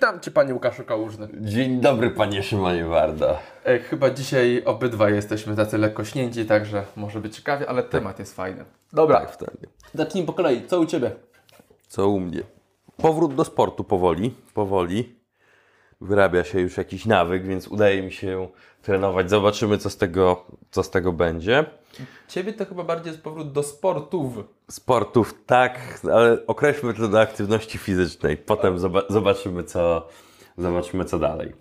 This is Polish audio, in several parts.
Witam Cię, Panie Łukaszu Kałużny. Dzień dobry, Panie Szymonie Wardo. Chyba dzisiaj obydwaj jesteśmy tacy lekko śnięci, także może być ciekawie, ale temat jest fajny. Dobra, Tak, wtedy. zacznijmy po kolei. Co u Ciebie? Co u mnie? Powrót do sportu powoli. Wyrabia się już jakiś nawyk, więc udaje mi się trenować. Zobaczymy, co z tego będzie. Ciebie to chyba bardziej jest powrót do sportów. Sportów tak, ale określmy to do aktywności fizycznej. Potem zobaczymy, co dalej.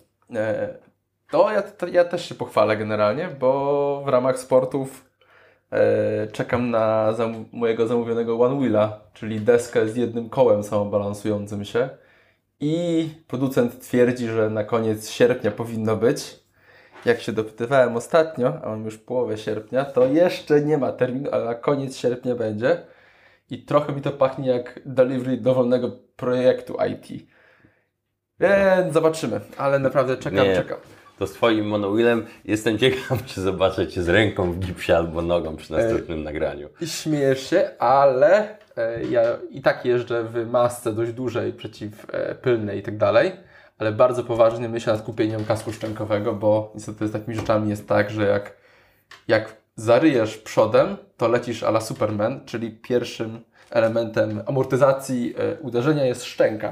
Ja też się pochwalę generalnie, bo w ramach sportów czekam na mojego zamówionego One Wheela, czyli deskę z jednym kołem samobalansującym się. I producent twierdzi, że na koniec sierpnia powinno być. Jak się dopytywałem ostatnio, a mam już połowę sierpnia, to jeszcze nie ma terminu, ale na koniec sierpnia będzie. I trochę mi to pachnie jak delivery dowolnego projektu IT. Więc zobaczymy, ale naprawdę czekam. To z Twoim monowheelem jestem ciekaw, czy zobaczę Cię z ręką w gipsie albo nogą przy następnym nagraniu. I śmiejesz się, ale ja i tak jeżdżę w masce dość dużej, przeciwpylnej i tak dalej, ale bardzo poważnie myślę nad kupieniem kasku szczękowego, bo niestety z takimi rzeczami jest tak, że jak zaryjesz przodem, to lecisz a la Superman, czyli pierwszym elementem amortyzacji uderzenia jest szczęka.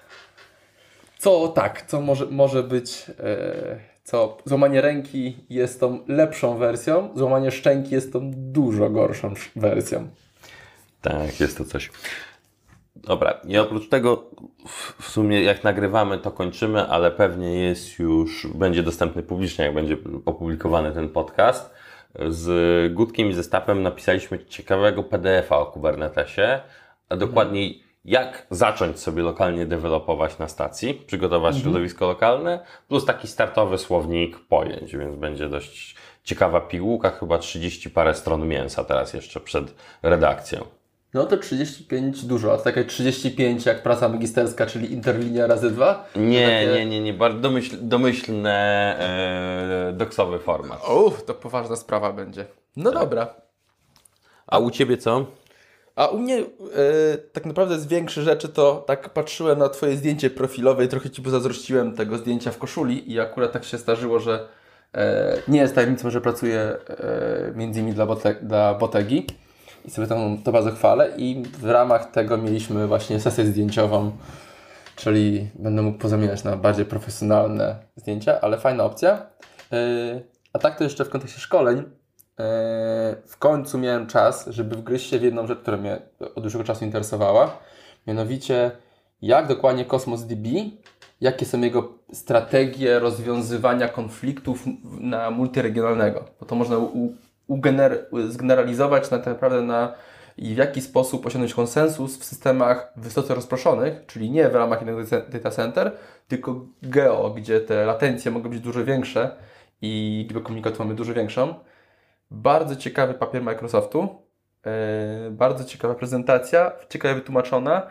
Co może być, złamanie ręki jest tą lepszą wersją, złamanie szczęki jest tą dużo gorszą wersją. Tak, jest to coś. Dobra, i oprócz tego w sumie jak nagrywamy, to kończymy, ale pewnie będzie dostępny publicznie, jak będzie opublikowany ten podcast. Z Gutkiem i ze Stapem napisaliśmy ciekawego PDF-a o Kubernetesie, a dokładniej jak zacząć sobie lokalnie dewelopować na stacji, przygotować środowisko lokalne, plus taki startowy słownik pojęć, więc będzie dość ciekawa pigułka, chyba 30 parę stron mięsa teraz jeszcze przed redakcją. No to 35 dużo, a to takie 35 jak praca magisterska, czyli interlinia razy 2? Nie, bardzo domyślny doksowy format. To poważna sprawa będzie. No tak. Dobra. A u Ciebie co? A u mnie tak naprawdę z większych rzeczy to tak patrzyłem na Twoje zdjęcie profilowe i trochę Ci pozazdrościłem tego zdjęcia w koszuli i akurat tak się zdarzyło, że nie jest tajemnicą, że pracuję między innymi dla Botegi i sobie to bardzo chwalę i w ramach tego mieliśmy właśnie sesję zdjęciową, czyli będę mógł pozamieniać na bardziej profesjonalne zdjęcia, ale fajna opcja. A tak to jeszcze w kontekście szkoleń w końcu miałem czas, żeby wgryźć się w jedną rzecz, która mnie od dłuższego czasu interesowała. Mianowicie, jak dokładnie Cosmos DB, jakie są jego strategie rozwiązywania konfliktów na multiregionalnego. Bo to można zgeneralizować tak naprawdę i w jaki sposób osiągnąć konsensus w systemach wysoce rozproszonych, czyli nie w ramach jednego data center, tylko gdzie te latencje mogą być dużo większe i liczbę komunikatów mamy dużo większą. Bardzo ciekawy papier Microsoftu, bardzo ciekawa prezentacja, ciekawie wytłumaczona.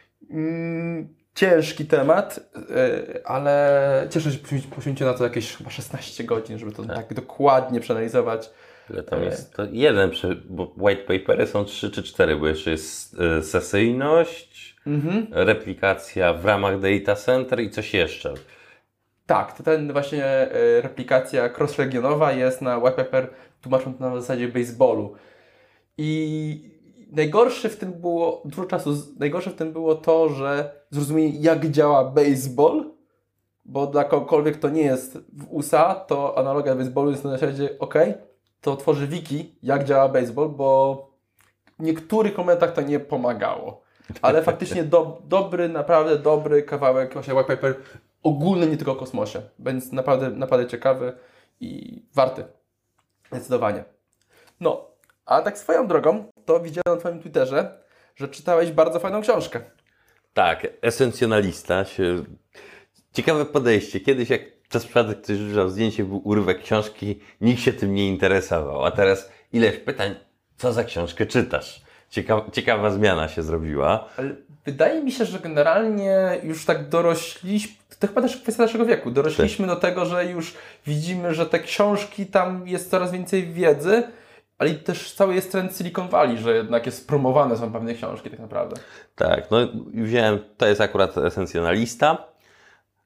Ciężki temat, ale cieszę się, że poświęciłem na to jakieś chyba 16 godzin, żeby to tak dokładnie przeanalizować. Ile tam jest? To jeden, bo white papery są 3 czy 4, bo jeszcze jest sesyjność, replikacja w ramach data center i coś jeszcze. Tak, to ten właśnie replikacja cross-regionowa jest na white paper, tłumaczą to na zasadzie baseballu. I najgorsze w tym było to, że zrozumienie jak działa baseball, bo dla kogokolwiek to nie jest w USA, to analogia baseballu jest na zasadzie to tworzy wiki jak działa baseball, bo w niektórych momentach to nie pomagało. Ale faktycznie naprawdę dobry kawałek właśnie white paper ogólny, nie tylko o kosmosie. Więc naprawdę ciekawy i warty. Zdecydowanie. No, a tak swoją drogą, to widziałem na Twoim Twitterze, że czytałeś bardzo fajną książkę. Tak, esencjonalista. Ciekawe podejście. Kiedyś jak przez przypadek ktoś rzucał zdjęcie, był urywek książki, nikt się tym nie interesował. A teraz ileś pytań, co za książkę czytasz? Ciekawa zmiana się zrobiła. Ale wydaje mi się, że generalnie już tak dorośliśmy, to chyba też kwestia naszego wieku, dorośliśmy do tego, że już widzimy, że te książki, tam jest coraz więcej wiedzy, ale też cały jest trend Silicon Valley, że jednak jest promowane są pewne książki tak naprawdę. Tak, no wziąłem, to jest akurat esencjonalista.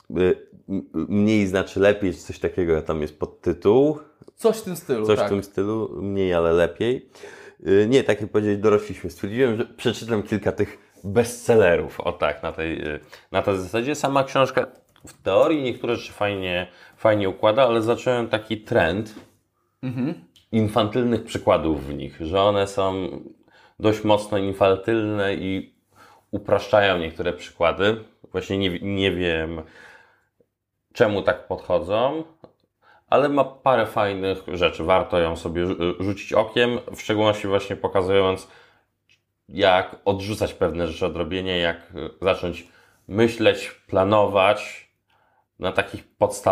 mniej znaczy lepiej, czy coś takiego, tam jest podtytuł. Coś w tym stylu, Coś tak. w tym stylu, mniej, ale lepiej. Nie, tak jak powiedzieć, dorośliśmy. Stwierdziłem, że przeczytam kilka tych bestsellerów, o tak, na tej zasadzie. Sama książka w teorii niektóre rzeczy fajnie układa, ale zacząłem taki trend infantylnych przykładów w nich, że one są dość mocno infantylne i upraszczają niektóre przykłady. Właśnie nie wiem, czemu tak podchodzą, ale ma parę fajnych rzeczy. Warto ją sobie rzucić okiem, w szczególności właśnie pokazując, jak odrzucać pewne rzeczy od robienia, jak zacząć myśleć, planować na takich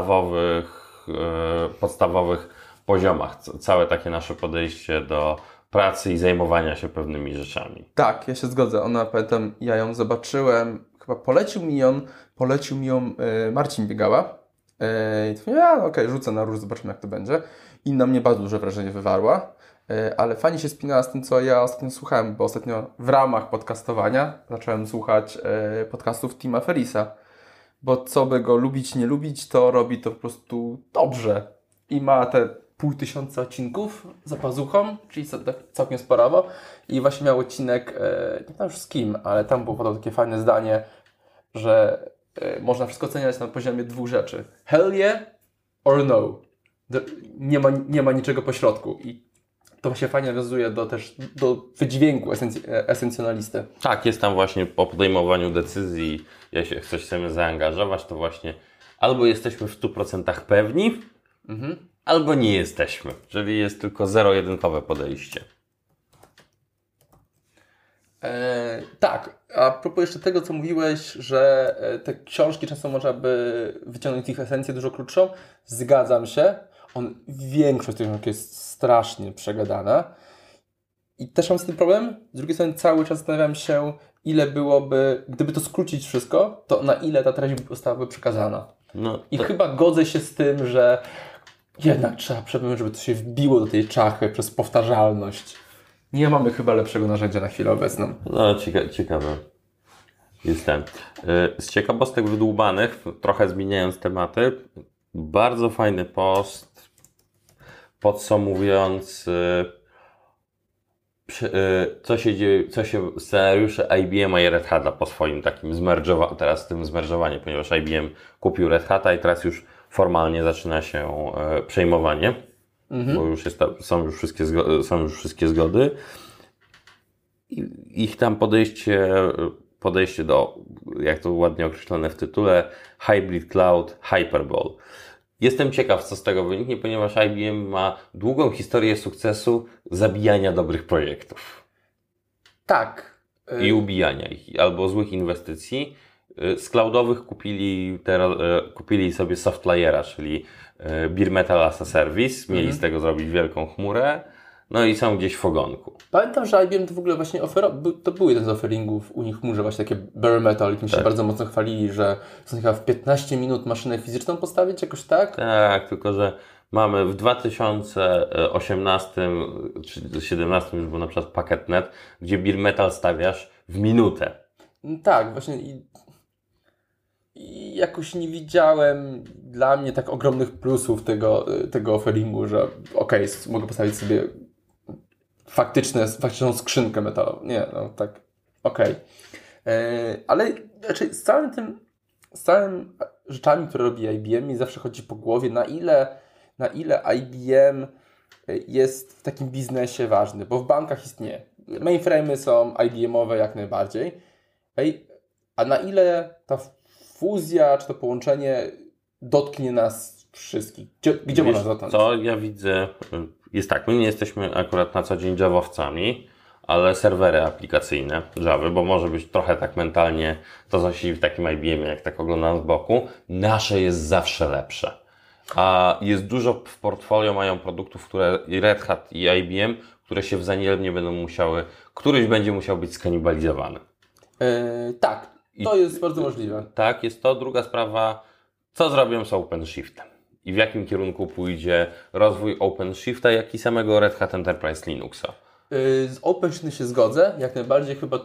podstawowych poziomach. Całe takie nasze podejście do pracy i zajmowania się pewnymi rzeczami. Tak, ja się zgodzę. Ona, pamiętam, ja ją zobaczyłem, chyba polecił mi ją Marcin Biegała. I to okej, rzucę na róż, zobaczymy jak to będzie. I na mnie bardzo duże wrażenie wywarła. Ale fajnie się spinała z tym, co ja ostatnio słuchałem, bo ostatnio w ramach podcastowania zacząłem słuchać podcastów Tima Ferrissa. Bo co by go lubić, nie lubić, to robi to po prostu dobrze. I ma te 500 odcinków za pazuchą, czyli całkiem sporowo. I właśnie miał odcinek, nie wiem już z kim, ale tam było podał takie fajne zdanie, że można wszystko oceniać na poziomie dwóch rzeczy. Hell yeah or no. Nie ma niczego pośrodku. I to właśnie fajnie nawiązuje do wydźwięku esencjonalisty. Tak, jest tam właśnie po podejmowaniu decyzji, jeśli chcemy zaangażować, to właśnie albo jesteśmy w 100% pewni, albo nie jesteśmy. Czyli jest tylko zero-jedynkowe podejście. Tak, a propos jeszcze tego, co mówiłeś, że te książki często można by wyciągnąć ich esencję dużo krótszą. Zgadzam się. Większość tych książek jest strasznie przegadana. I też mam z tym problem. Z drugiej strony cały czas zastanawiam się, ile byłoby, gdyby to skrócić wszystko, to na ile ta treść zostałaby przekazana. I chyba godzę się z tym, że jednak trzeba przepłynąć, żeby to się wbiło do tej czachy przez powtarzalność. Nie mamy chyba lepszego narzędzia na chwilę obecną. No, ciekawe. Jest ten. Z ciekawostek wydłubanych, trochę zmieniając tematy, bardzo fajny post podsumowując co się dzieje, scenariusze IBM i Red Hata po swoim takim zmerdżowaniu, ponieważ IBM kupił Red Hata i teraz już formalnie zaczyna się przejmowanie, bo już są już wszystkie zgody. Ich tam podejście do, jak to ładnie określone w tytule, Hybrid Cloud Hyperball. Jestem ciekaw, co z tego wyniknie, ponieważ IBM ma długą historię sukcesu zabijania dobrych projektów. Tak. I ubijania ich, albo złych inwestycji. Z cloudowych kupili sobie Softlayera, czyli Bare Metal as a Service. Mieli z tego zrobić wielką chmurę. No i są gdzieś w ogonku. Pamiętam, że IBM to w ogóle właśnie to był jeden z offeringów u nich chmurze, właśnie takie bare metal, i tym się bardzo mocno chwalili, że są chyba w 15 minut maszynę fizyczną postawić, jakoś tak? Tak, tylko że mamy w 2018 czy 2017 już był na przykład PacketNet, gdzie bare metal stawiasz w minutę. Tak, właśnie i jakoś nie widziałem dla mnie tak ogromnych plusów tego offeringu, że mogę postawić sobie faktyczną skrzynkę metalową. Nie, no tak, ale raczej z całym rzeczami, które robi IBM, mi zawsze chodzi po głowie, na ile IBM jest w takim biznesie ważny, bo w bankach istnieje. Mainframe'y są IBM-owe jak najbardziej, a na ile ta fuzja czy to połączenie dotknie nas wszystkich? Gdzie można dotknąć? Co ja widzę, jest tak, my nie jesteśmy akurat na co dzień Javowcami, ale serwery aplikacyjne Java, bo może być trochę tak mentalnie to, co się w takim IBM-ie, jak tak oglądam z boku, nasze jest zawsze lepsze. A jest dużo w portfolio, mają produktów, które i Red Hat i IBM, które się wzajemnie będą musiały, któryś będzie musiał być skanibalizowany. Tak, to jest bardzo możliwe. Tak, jest to. Druga sprawa, co zrobią z OpenShiftem i w jakim kierunku pójdzie rozwój OpenShifta, jak i samego Red Hat Enterprise Linuxa. Z OpenShift się zgodzę, jak najbardziej chyba tu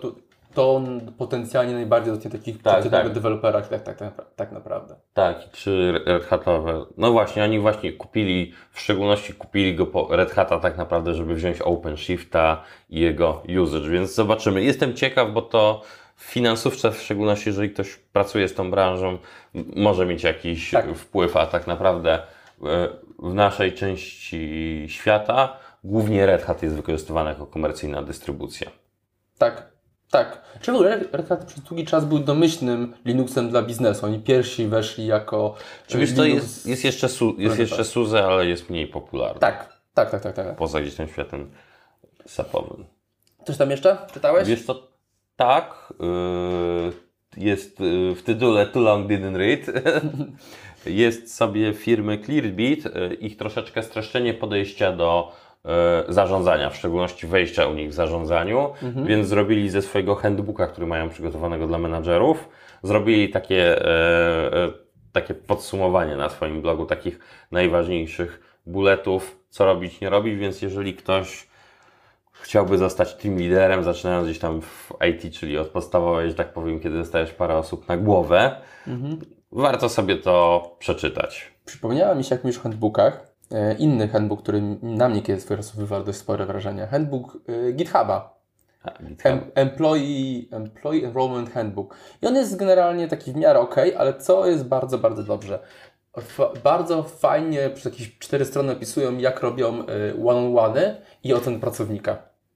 to on potencjalnie najbardziej dotknie takich przeciętnego dewelopera, tak naprawdę. Tak, czy Red Hatowe. No właśnie, oni właśnie kupili, w szczególności kupili go po Red Hata tak naprawdę, żeby wziąć OpenShifta i jego usage, więc zobaczymy. Jestem ciekaw, bo to w finansówce, w szczególności jeżeli ktoś pracuje z tą branżą, może mieć jakiś wpływ, a tak naprawdę w naszej części świata głównie Red Hat jest wykorzystywany jako komercyjna dystrybucja. Tak. Czy w ogóle Red Hat przez długi czas był domyślnym Linuxem dla biznesu. Oni pierwsi weszli jako Oczywiście to jest jeszcze SUSE, ale jest mniej popularny. Tak. Poza gdzieś tym światem SAP-owym. Coś tam jeszcze czytałeś? Wiesz co, tak. Jest w tytule Too Long Didn't Read. Jest sobie firmy Clearbit, ich troszeczkę streszczenie podejścia do zarządzania, w szczególności wejścia u nich w zarządzaniu, więc zrobili ze swojego handbooka, który mają przygotowanego dla menadżerów, zrobili takie podsumowanie na swoim blogu takich najważniejszych bulletów, co robić, nie robić, więc jeżeli ktoś chciałby zostać team liderem, zaczynając gdzieś tam w IT, czyli od podstawowej, że tak powiem, kiedy dostajesz parę osób na głowę, warto sobie to przeczytać. Przypomniała mi się, jak mówisz o handbookach, inny handbook, który na mnie kiedyś wywarł dość spore wrażenie. Handbook GitHuba. Employee Enrollment Handbook. I on jest generalnie taki w miarę ale co jest bardzo, bardzo dobrze. Bardzo fajnie przez jakieś 4 strony opisują, jak robią one-on-one i ocen pracownika.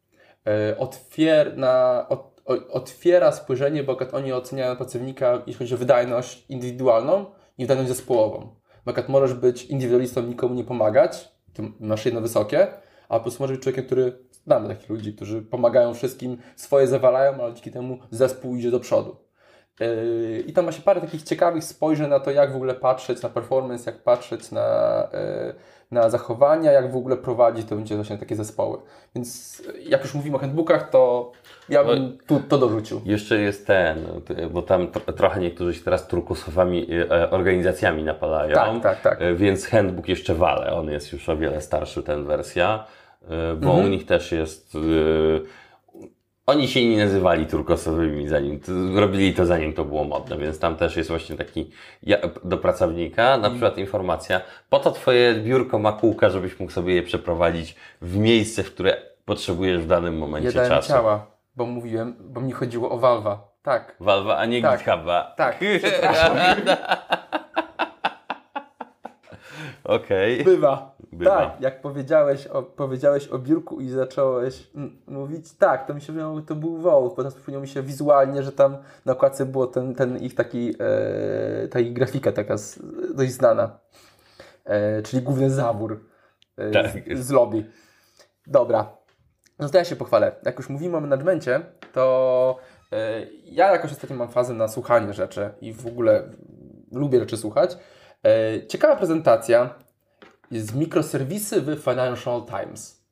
Otwiera spojrzenie, bo oni oceniają pracownika, jeśli chodzi o wydajność indywidualną i wydajność zespołową. Bo możesz być indywidualistą, nikomu nie pomagać, ty masz jedno wysokie, a po prostu możesz być człowiekiem, który, znamy takich ludzi, którzy pomagają wszystkim, swoje zawalają, ale dzięki temu zespół idzie do przodu. I tam ma się parę takich ciekawych spojrzeń na to, jak w ogóle patrzeć na performance, jak patrzeć na zachowania, jak w ogóle prowadzić to będzie właśnie takie zespoły. Więc jak już mówimy o handbookach, to ja bym to dorzucił. Jeszcze jest bo tam trochę niektórzy się teraz turkusowymi organizacjami napalają. Tak. Więc handbook jeszcze wale. On jest już o wiele starszy, ten wersja, bo u nich też jest... Oni się nie nazywali turkosowymi, robili to zanim to było modne, więc tam też jest właśnie taki do pracownika, na przykład informacja, po to twoje biurko ma kółka, żebyś mógł sobie je przeprowadzić w miejsce, w które potrzebujesz w danym momencie czasu. Ciała, bo mi chodziło o Valve'a. Tak. Valve'a, a nie GitHuba. Tak, przepraszam. Okej. Bywa. Tak, jak powiedziałeś o biurku i zacząłeś mówić, tak, to mi się wydawało, to był Valve, bo teraz przypomniało mi się wizualnie, że tam na okładce było ten ich taki grafika taka dość znana, czyli główny zawór z lobby. Dobra, no to ja się pochwalę. Jak już mówimy o menadżmencie, to ja jakoś ostatnio mam fazę na słuchanie rzeczy i w ogóle lubię rzeczy słuchać. Ciekawa prezentacja z mikroserwisy w Financial Times.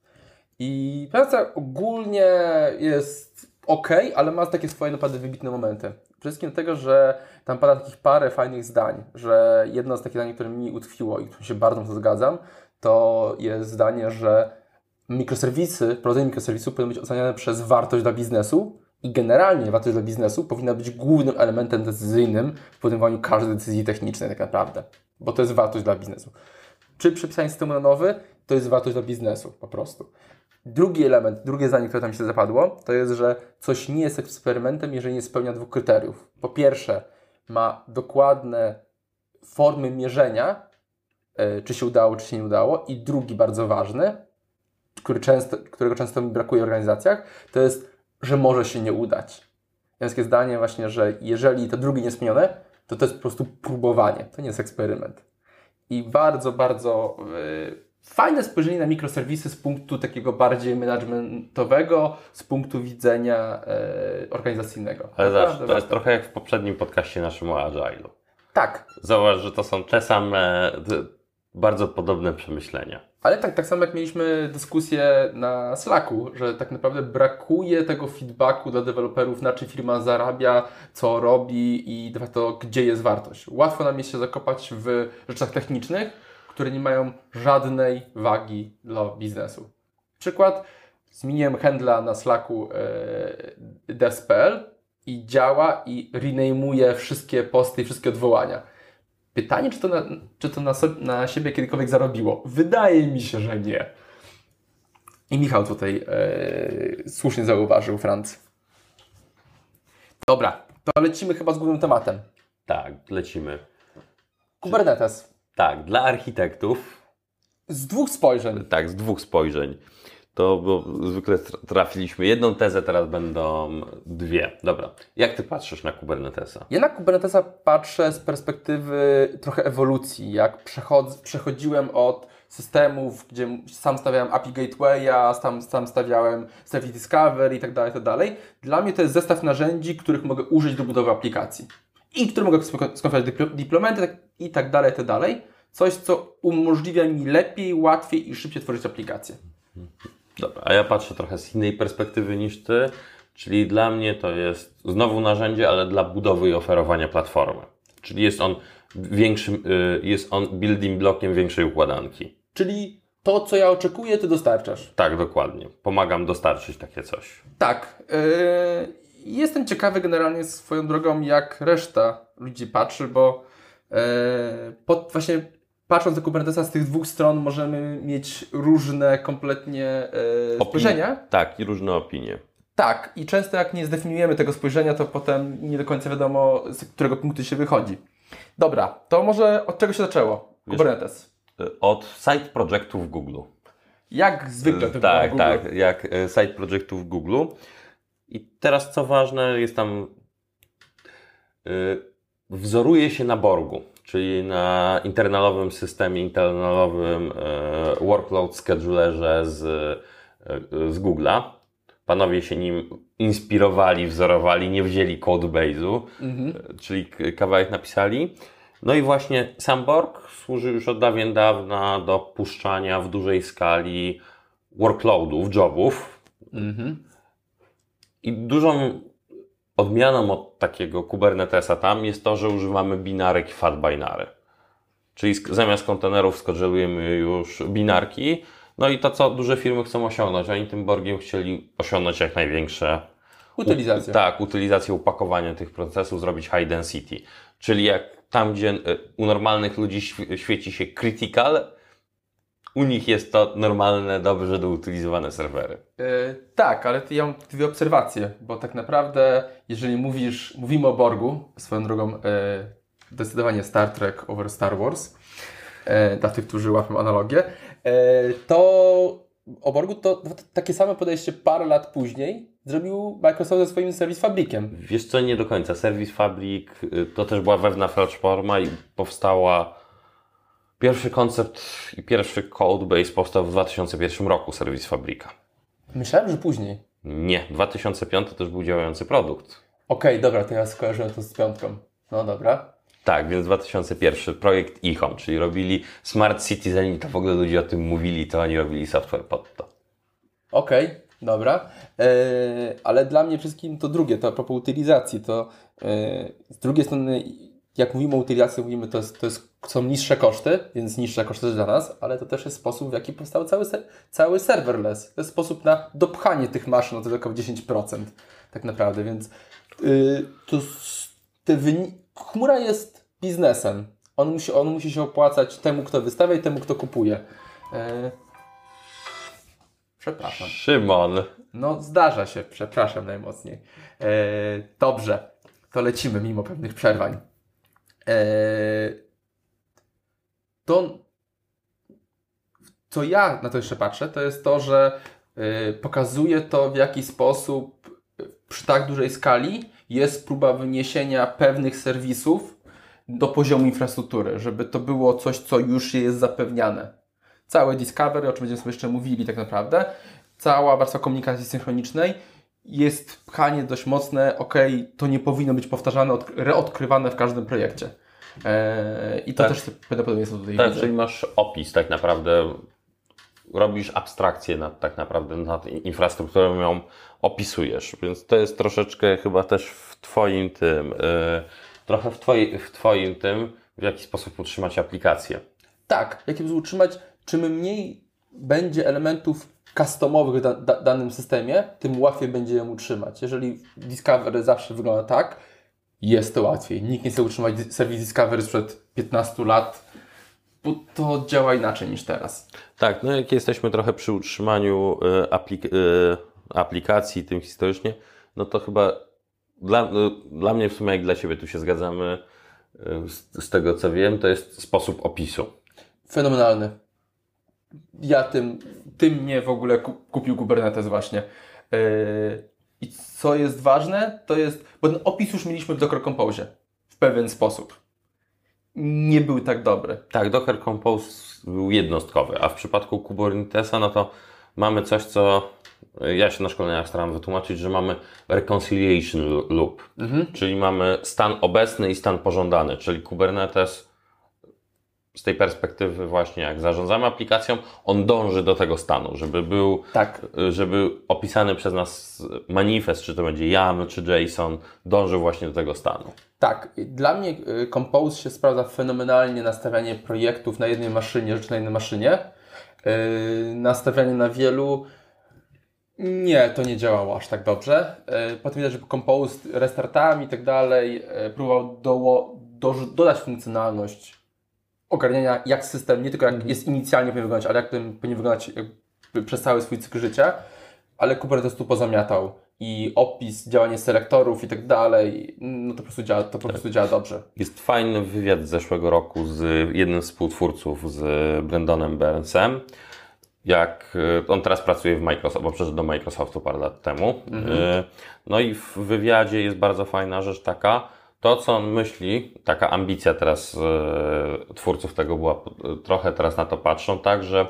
I prezentacja ogólnie jest ale ma takie swoje naprawdę wybitne momenty. Przede wszystkim dlatego, że tam pada takich parę fajnych zdań, że jedno z takich zdań, które mi utkwiło i którym się bardzo mocno zgadzam, to jest zdanie, że prowadzenie mikroserwisów powinno być oceniane przez wartość dla biznesu i generalnie wartość dla biznesu powinna być głównym elementem decyzyjnym w podejmowaniu każdej decyzji technicznej tak naprawdę, bo to jest wartość dla biznesu. Czy przepisanie systemu na nowy, to jest wartość dla biznesu po prostu. Drugi element, drugie zdanie, które tam się zapadło, to jest, że coś nie jest eksperymentem, jeżeli nie spełnia 2 kryteriów. Po pierwsze, ma dokładne formy mierzenia, czy się udało, czy się nie udało. I drugi, bardzo ważny, którego często mi brakuje w organizacjach, to jest, że może się nie udać. Jest takie zdanie właśnie, że jeżeli to drugie nie jest spełnione, to jest po prostu próbowanie. To nie jest eksperyment. I bardzo, bardzo fajne spojrzenie na mikroserwisy z punktu takiego bardziej managementowego, z punktu widzenia organizacyjnego. Ale to jest trochę jak w poprzednim podcaście naszym o Agile'u. Tak. Zauważ, że to są te same, bardzo podobne przemyślenia. Ale tak samo jak mieliśmy dyskusję na Slacku, że tak naprawdę brakuje tego feedbacku dla deweloperów, na czym firma zarabia, co robi i de facto gdzie jest wartość. Łatwo nam jest się zakopać w rzeczach technicznych, które nie mają żadnej wagi dla biznesu. Przykład, zmieniłem handla na Slacku devs.pl i działa i rename'uje wszystkie posty i wszystkie odwołania. Pytanie, czy to na siebie kiedykolwiek zarobiło? Wydaje mi się, że nie. I Michał tutaj słusznie zauważył, Franc. Dobra, to lecimy chyba z głównym tematem. Tak, lecimy. Kubernetes. Tak, dla architektów. Z dwóch spojrzeń. Tak, z dwóch spojrzeń. To bo zwykle trafiliśmy jedną tezę, teraz będą dwie. Dobra, jak ty patrzysz na Kubernetesa? Ja na Kubernetesa patrzę z perspektywy trochę ewolucji. Jak przechodziłem od systemów, gdzie sam stawiałem API Gatewaya, sam stawiałem Service Discovery i tak dalej. Dla mnie to jest zestaw narzędzi, których mogę użyć do budowy aplikacji. I które mogę skonfigurować deploymenty i tak dalej. Coś, co umożliwia mi lepiej, łatwiej i szybciej tworzyć aplikacje. Dobra, a ja patrzę trochę z innej perspektywy niż ty, czyli dla mnie to jest znowu narzędzie, ale dla budowy i oferowania platformy. Czyli jest on building blockiem większej układanki. Czyli to, co ja oczekuję, ty dostarczasz. Tak, dokładnie. Pomagam dostarczyć takie coś. Tak. Jestem ciekawy generalnie swoją drogą, jak reszta ludzi patrzy, bo właśnie patrząc na Kubernetesa z tych dwóch stron możemy mieć różne kompletnie spojrzenia. Tak, i różne opinie. Tak, i często jak nie zdefiniujemy tego spojrzenia, to potem nie do końca wiadomo, z którego punktu się wychodzi. Dobra, to może od czego się zaczęło? Kubernetes. Od side projectów w Google. Jak zwykle to Tak, Google. tak, jak side projectów w Google. I teraz co ważne, jest tam wzoruje się na Borgu, czyli na internalowym systemie, internalowym workload schedulerze z Google'a. Panowie się nim inspirowali, wzorowali, nie wzięli codebase'u, czyli kawałek napisali. No i właśnie sam Borg służy już od dawien dawna do puszczania w dużej skali workloadów, jobów. I dużą odmianą od takiego Kubernetesa tam jest to, że używamy binarek i fat binary. Czyli zamiast kontenerów skodżelujemy już binarki. No i to, co duże firmy chcą osiągnąć. Oni tym Borgiem chcieli osiągnąć jak największe utylizację. Utylizację, upakowanie tych procesów, zrobić high density. Czyli jak tam, gdzie u normalnych ludzi świeci się critical, u nich jest to normalne, dobrze doutylizowane serwery. Tak, ale ja mam dwie obserwacje, bo tak naprawdę, jeżeli mówimy o Borgu, swoją drogą zdecydowanie Star Trek over Star Wars, dla tych, którzy łapią analogię, to o Borgu to takie samo podejście parę lat później zrobił Microsoft ze swoim Service Fabriciem. Wiesz co, nie do końca. Service Fabric to też była wewnętrzna platforma i powstała. Pierwszy koncept i pierwszy codebase powstał w 2001 roku Service Fabrica. Myślałem, że później. Nie, 2005 też był działający produkt. Okej, dobra, to ja skojarzyłem to z piątką. No dobra. Tak, więc 2001 projekt eHome, czyli robili Smart City, zanim to w ogóle ludzie o tym mówili, to oni robili software pod to. Okej, dobra. Ale dla mnie wszystkim to drugie, to a propos utylizacji, to z drugiej strony, jak mówimy o utylizacji, mówimy, są niższe koszty, więc niższe koszty też dla nas, ale to też jest sposób, w jaki powstał cały serverless. To jest sposób na dopchanie tych maszyn o tylko 10% tak naprawdę, więc chmura jest biznesem. On musi się opłacać temu, kto wystawia i temu, kto kupuje. Przepraszam. Szymon. No zdarza się, przepraszam najmocniej. Dobrze, to lecimy mimo pewnych przerwań. To, co ja na to jeszcze patrzę, to jest to, że pokazuje to, w jaki sposób przy tak dużej skali jest próba wyniesienia pewnych serwisów do poziomu infrastruktury, żeby to było coś, co już jest zapewniane. Całe Discovery, o czym będziemy sobie jeszcze mówili tak naprawdę, cała warstwa komunikacji synchronicznej jest pchanie dość mocne, to nie powinno być powtarzane, reodkrywane w każdym projekcie. I to tak. też prawdopodobnie tutaj Tak, widzę. czyli masz opis tak naprawdę, robisz abstrakcję tak naprawdę nad infrastrukturą, ją opisujesz, więc to jest troszeczkę chyba też w Twoim tym, trochę w Twoim tym, w jaki sposób utrzymać aplikację. Tak, jak je utrzymać, czym mniej będzie elementów customowych w danym systemie, tym łatwiej będzie ją utrzymać. Jeżeli Discovery zawsze wygląda tak, jest to łatwiej. Nikt nie chce utrzymać serwis Discovery sprzed 15 lat, bo to działa inaczej niż teraz. Tak, no jak jesteśmy trochę przy utrzymaniu aplikacji tym historycznie, no to chyba dla mnie w sumie jak dla Ciebie, tu się zgadzamy z tego co wiem, to jest sposób opisu. Fenomenalny. Ja tym mnie w ogóle kupił Kubernetes właśnie. I co jest ważne, to jest, bo ten opis już mieliśmy w Docker Compose w pewien sposób. Nie był tak dobry. Tak, Docker Compose był jednostkowy, a w przypadku Kubernetesa, no to mamy coś, co ja się na szkoleniach staram wytłumaczyć, że mamy reconciliation loop, czyli mamy stan obecny i stan pożądany, czyli Kubernetes z tej perspektywy właśnie jak zarządzamy aplikacją, on dąży do tego stanu, żeby był, żeby opisany przez nas manifest, czy to będzie YAML, czy JSON, dąży właśnie do tego stanu. Tak, dla mnie Compose się sprawdza fenomenalnie nastawianie projektów na jednej maszynie, rzeczy na jednej maszynie. Nastawianie na wielu, nie, to nie działało aż tak dobrze. Potem widać, że Compose restartami i tak dalej próbował dodać funkcjonalność ogarniania, jak system, nie tylko jak jest inicjalnie powinien wyglądać, ale jak ten powinien wyglądać przez cały swój cykl życia, ale Kubernetes tu pozamiatał i opis, działanie selektorów i tak dalej, no to po prostu działa dobrze. Jest fajny wywiad z zeszłego roku z jednym z współtwórców, z Brandonem Burnsem, jak on teraz pracuje w Microsoft, bo przeszedł do Microsoftu parę lat temu. No i w wywiadzie jest bardzo fajna rzecz taka, to co on myśli, taka ambicja teraz twórców tego była, trochę teraz na to patrzą, tak, że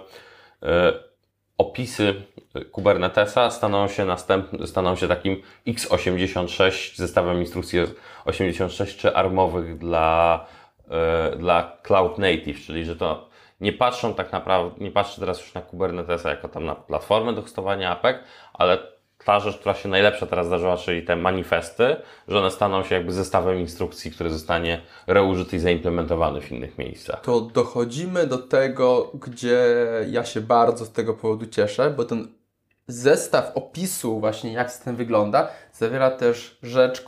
opisy Kubernetesa staną się takim x86 zestawem instrukcji 86 czy armowych dla Cloud Native, czyli że to nie patrzą tak naprawdę, nie patrzy teraz już na Kubernetesa jako tam na platformę do hostowania apek, ale ta rzecz, która się najlepsza teraz zdarzyła, czyli te manifesty, że one staną się jakby zestawem instrukcji, który zostanie reużyty i zaimplementowany w innych miejscach. To dochodzimy do tego, gdzie ja się bardzo z tego powodu cieszę, bo ten zestaw opisu właśnie jak system wygląda zawiera też rzecz,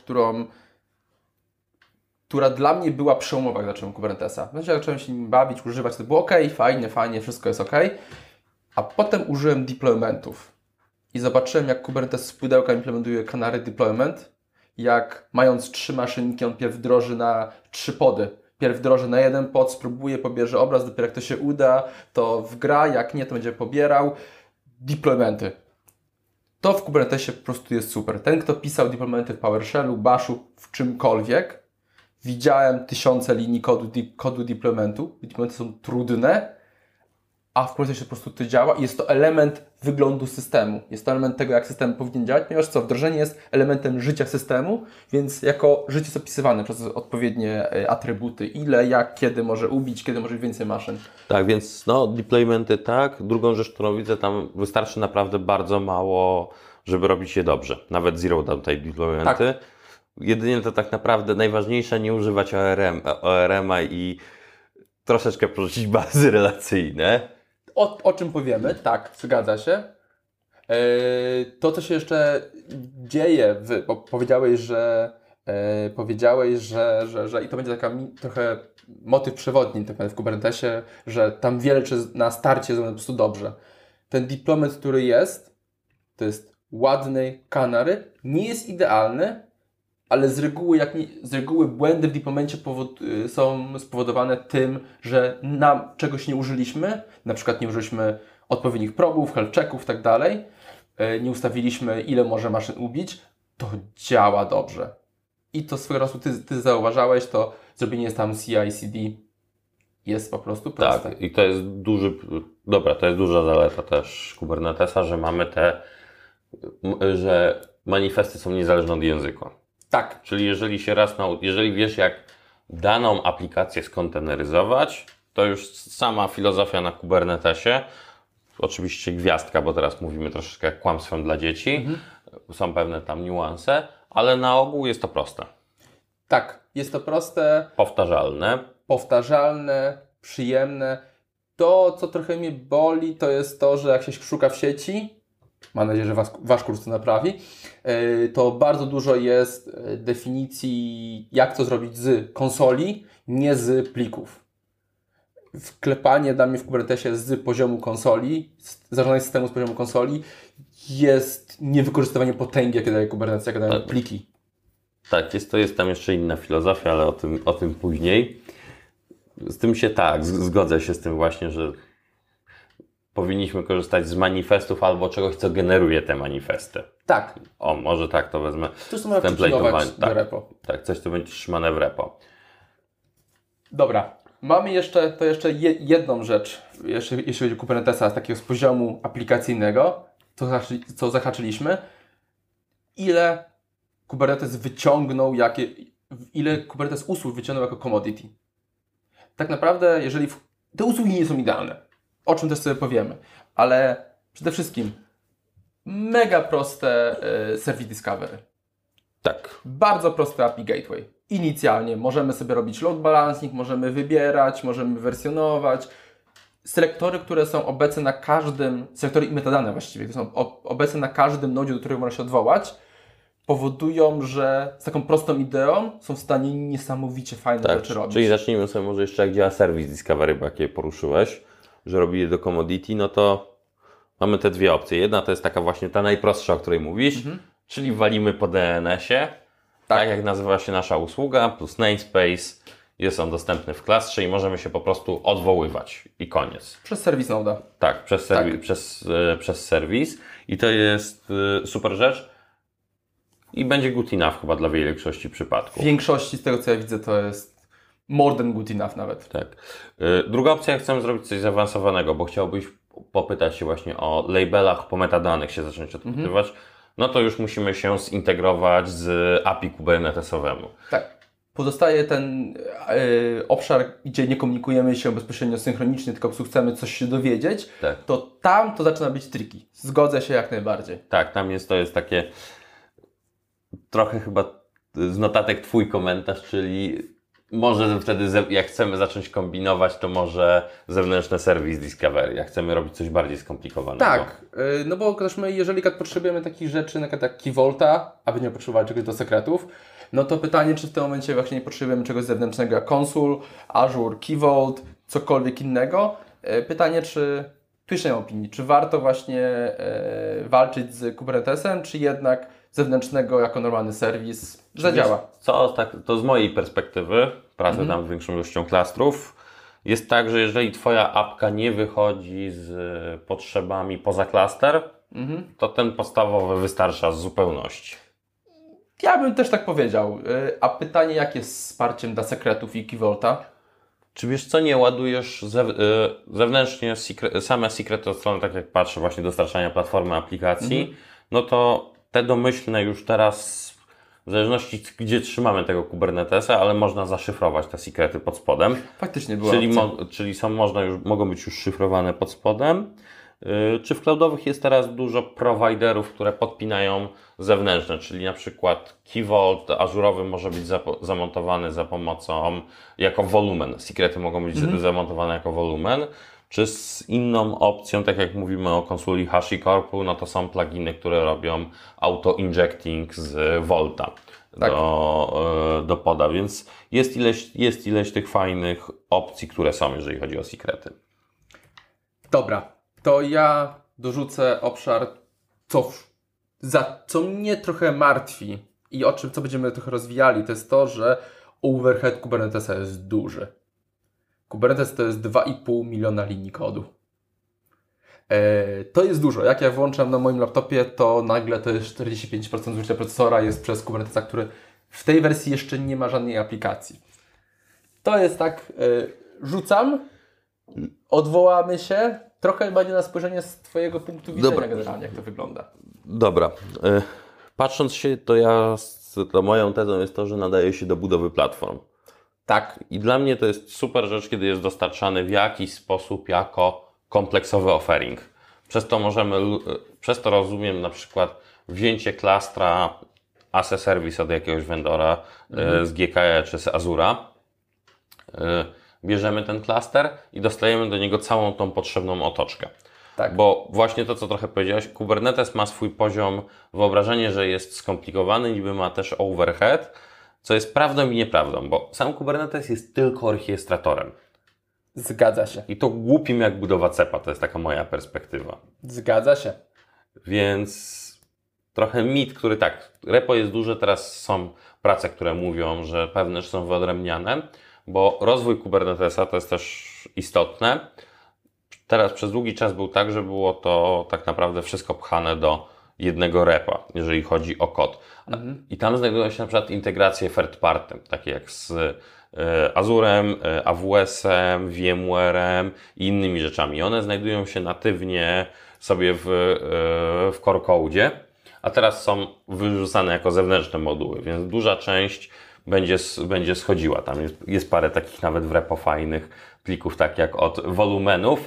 która dla mnie była przełomowa, jak zacząłem Kubernetesa. Znaczy, jak zacząłem się nim bawić, używać, to było ok, fajnie, wszystko jest ok, a potem użyłem deploymentów. I zobaczyłem, jak Kubernetes z pudełka implementuje Canary Deployment, jak mając 3 maszynki, on pierw wdroży na 3 pody. Pierw wdroży na jeden pod, spróbuje, pobierze obraz, dopiero jak to się uda, to wgra, jak nie, to będzie pobierał. Deploymenty. To w Kubernetesie po prostu jest super. Ten, kto pisał deploymenty w PowerShellu, Bashu, w czymkolwiek, widziałem tysiące linii kodu deploymentu. Deploymenty są trudne, a w Kubernetesie po prostu to działa i jest to element wyglądu systemu. Jest to element tego, jak system powinien działać, ponieważ wdrożenie jest elementem życia systemu, więc jako życie jest opisywane przez odpowiednie atrybuty. Ile, jak, kiedy może ubić, kiedy może więcej maszyn. Tak, więc no deploymenty tak. Drugą rzecz, którą widzę, tam wystarczy naprawdę bardzo mało, żeby robić je dobrze. Nawet zero downtime deploymenty. Tak. Jedynie to tak naprawdę najważniejsze nie używać ORM-a i troszeczkę porzucić bazy relacyjne. O czym powiemy, tak, zgadza się. To, co się jeszcze dzieje, bo powiedziałeś, że i to będzie taka trochę motyw przewodni tak w Kubernetesie, że tam wiele rzeczy na starcie zrobione po prostu dobrze. Ten deployment, który jest, to jest ładny Canary, nie jest idealny, ale z reguły błędy w deploymencie są spowodowane tym, że nam czegoś nie użyliśmy, na przykład nie użyliśmy odpowiednich probów, health checków i tak dalej, nie ustawiliśmy, ile może maszyn ubić, to działa dobrze. I to swego razu ty zauważałeś, to zrobienie jest tam CI/CD jest po prostu proste. Tak, i to jest to jest duża zaleta też Kubernetesa, że mamy że manifesty są niezależne od języka. Tak. Czyli jeżeli wiesz, jak daną aplikację skonteneryzować, to już sama filozofia na Kubernetesie, oczywiście gwiazdka, bo teraz mówimy troszeczkę jak kłamstwem dla dzieci, są pewne tam niuanse, ale na ogół jest to proste. Tak, jest to proste. Powtarzalne, przyjemne. To, co trochę mnie boli, to jest to, że jak się szuka w sieci, mam nadzieję, że wasz kurs to naprawi, to bardzo dużo jest definicji, jak to zrobić z konsoli, nie z plików. Wklepanie dla mnie w Kubernetesie z poziomu konsoli, zarządzanie systemu z poziomu konsoli jest niewykorzystywanie potęgi, jakie daje Kubernetes, jakie dają pliki. Tak, jest tam jeszcze inna filozofia, ale o tym później. Z tym się zgodzę się z tym właśnie, że powinniśmy korzystać z manifestów albo czegoś, co generuje te manifesty. Tak. O, może tak to wezmę. To co można przypilnować do repo. Tak, coś, co będzie trzymane w repo. Dobra. Mamy jeszcze jedną rzecz, jeśli chodzi o Kubernetesa z takiego z poziomu aplikacyjnego, co zahaczyliśmy. Ile Kubernetes wyciągnął, ile Kubernetes usług wyciągnął jako commodity. Tak naprawdę, jeżeli te usługi nie są idealne, o czym też sobie powiemy, ale przede wszystkim mega proste Service Discovery. Tak. Bardzo prosty API Gateway. Inicjalnie możemy sobie robić load balancing, możemy wybierać, możemy wersjonować. Selektory, które są obecne na każdym, selektory i metadane właściwie, które są obecne na każdym nodzie, do którego można się odwołać, powodują, że z taką prostą ideą są w stanie niesamowicie fajne rzeczy robić. Czyli zacznijmy sobie może jeszcze, jak działa Service Discovery, bo jakie poruszyłeś, że robi je do commodity, no to mamy te dwie opcje. Jedna to jest taka właśnie ta najprostsza, o której mówisz, czyli walimy po DNS-ie, tak jak nazywa się nasza usługa, plus namespace, jest on dostępny w klastrze i możemy się po prostu odwoływać i koniec. Przez serwis noda. Tak, przez serwis i to jest super rzecz i będzie good enough chyba dla większości przypadków. W większości z tego, co ja widzę, to jest more than good enough nawet. Tak. Druga opcja, jak chcemy zrobić coś zaawansowanego, bo chciałbyś popytać się właśnie o labelach, po metadanych się zacząć odpytywać, no to już musimy się zintegrować z API kubernetesowemu. Tak. Pozostaje ten obszar, gdzie nie komunikujemy się bezpośrednio synchronicznie, tylko po prostu chcemy coś się dowiedzieć, to tam to zaczyna być tricky. Zgodzę się jak najbardziej. Tak, to jest takie trochę chyba z notatek Twój komentarz, czyli może wtedy jak chcemy zacząć kombinować, to może zewnętrzne Service Discovery, jak chcemy robić coś bardziej skomplikowanego. Tak, no bo też my, jeżeli potrzebujemy takich rzeczy, na przykład jak Key Vaulta, aby nie potrzebować czegoś do sekretów, no to pytanie, czy w tym momencie właśnie nie potrzebujemy czegoś zewnętrznego jak Consul, Azure, Key Vault, cokolwiek innego. Pytanie, czy tu jeszcze nie mam opinii, czy warto właśnie walczyć z Kubernetesem, czy jednak zewnętrznego jako normalny serwis zadziała. To z mojej perspektywy, pracy tam z większą ilością klastrów, jest tak, że jeżeli Twoja apka nie wychodzi z potrzebami poza klaster, to ten podstawowy wystarcza z zupełności. Ja bym też tak powiedział. A pytanie, jak jest z wsparciem dla sekretów i Key Vaulta? Czy wiesz co, nie ładujesz zewnętrznie same sekrety od strony, tak jak patrzę, właśnie dostarczania platformy aplikacji, no to te domyślne już teraz, w zależności gdzie trzymamy tego Kubernetesa, ale można zaszyfrować te sekrety pod spodem. Faktycznie była Czyli mogą być już szyfrowane pod spodem. Czy w cloudowych jest teraz dużo prowajderów, które podpinają zewnętrzne, czyli na przykład Key Vault ażurowy może być zamontowany za pomocą, jako wolumen. Sekrety mogą być zamontowane jako wolumen. Czy z inną opcją, tak jak mówimy o konsoli HashiCorpu, no to są pluginy, które robią auto-injecting z Volta do poda, więc jest ileś tych fajnych opcji, które są, jeżeli chodzi o sekrety. Dobra, to ja dorzucę obszar, co mnie trochę martwi i co będziemy trochę rozwijali, to jest to, że overhead Kubernetesa jest duży. Kubernetes to jest 2,5 miliona linii kodu. To jest dużo. Jak ja włączam na moim laptopie, to nagle to jest 45% zużycia procesora jest przez Kubernetesa, który w tej wersji jeszcze nie ma żadnej aplikacji. To jest tak, rzucam, odwołamy się, trochę będzie na spojrzenie z Twojego punktu widzenia generalnie, jak to wygląda. Dobra. Patrząc się, to moją tezą jest to, że nadaje się do budowy platform. Tak. I dla mnie to jest super rzecz, kiedy jest dostarczany w jakiś sposób jako kompleksowy offering. Przez to rozumiem na przykład wzięcie klastra as a service od jakiegoś vendora z GKE czy z Azura, bierzemy ten klaster i dostajemy do niego całą tą potrzebną otoczkę. Tak. Bo właśnie to, co trochę powiedziałeś, Kubernetes ma swój poziom, wyobrażenie, że jest skomplikowany, niby ma też overhead, co jest prawdą i nieprawdą, bo sam Kubernetes jest tylko orchestratorem. Zgadza się. I to głupim jak budowa cepa, to jest taka moja perspektywa. Zgadza się. Więc trochę mit, który tak, repo jest duże, teraz są prace, które mówią, że pewne rzeczy są wyodrębniane, bo rozwój Kubernetesa to jest też istotne. Teraz przez długi czas był tak, że było to tak naprawdę wszystko pchane do jednego repa, jeżeli chodzi o kod. I tam znajdują się na przykład integracje third party, takie jak z Azurem, AWS-em, VMware'em i innymi rzeczami. One znajdują się natywnie sobie w core code'zie, a teraz są wyrzucane jako zewnętrzne moduły, więc duża część będzie schodziła. Tam jest parę takich nawet w repo fajnych plików, tak jak od wolumenów.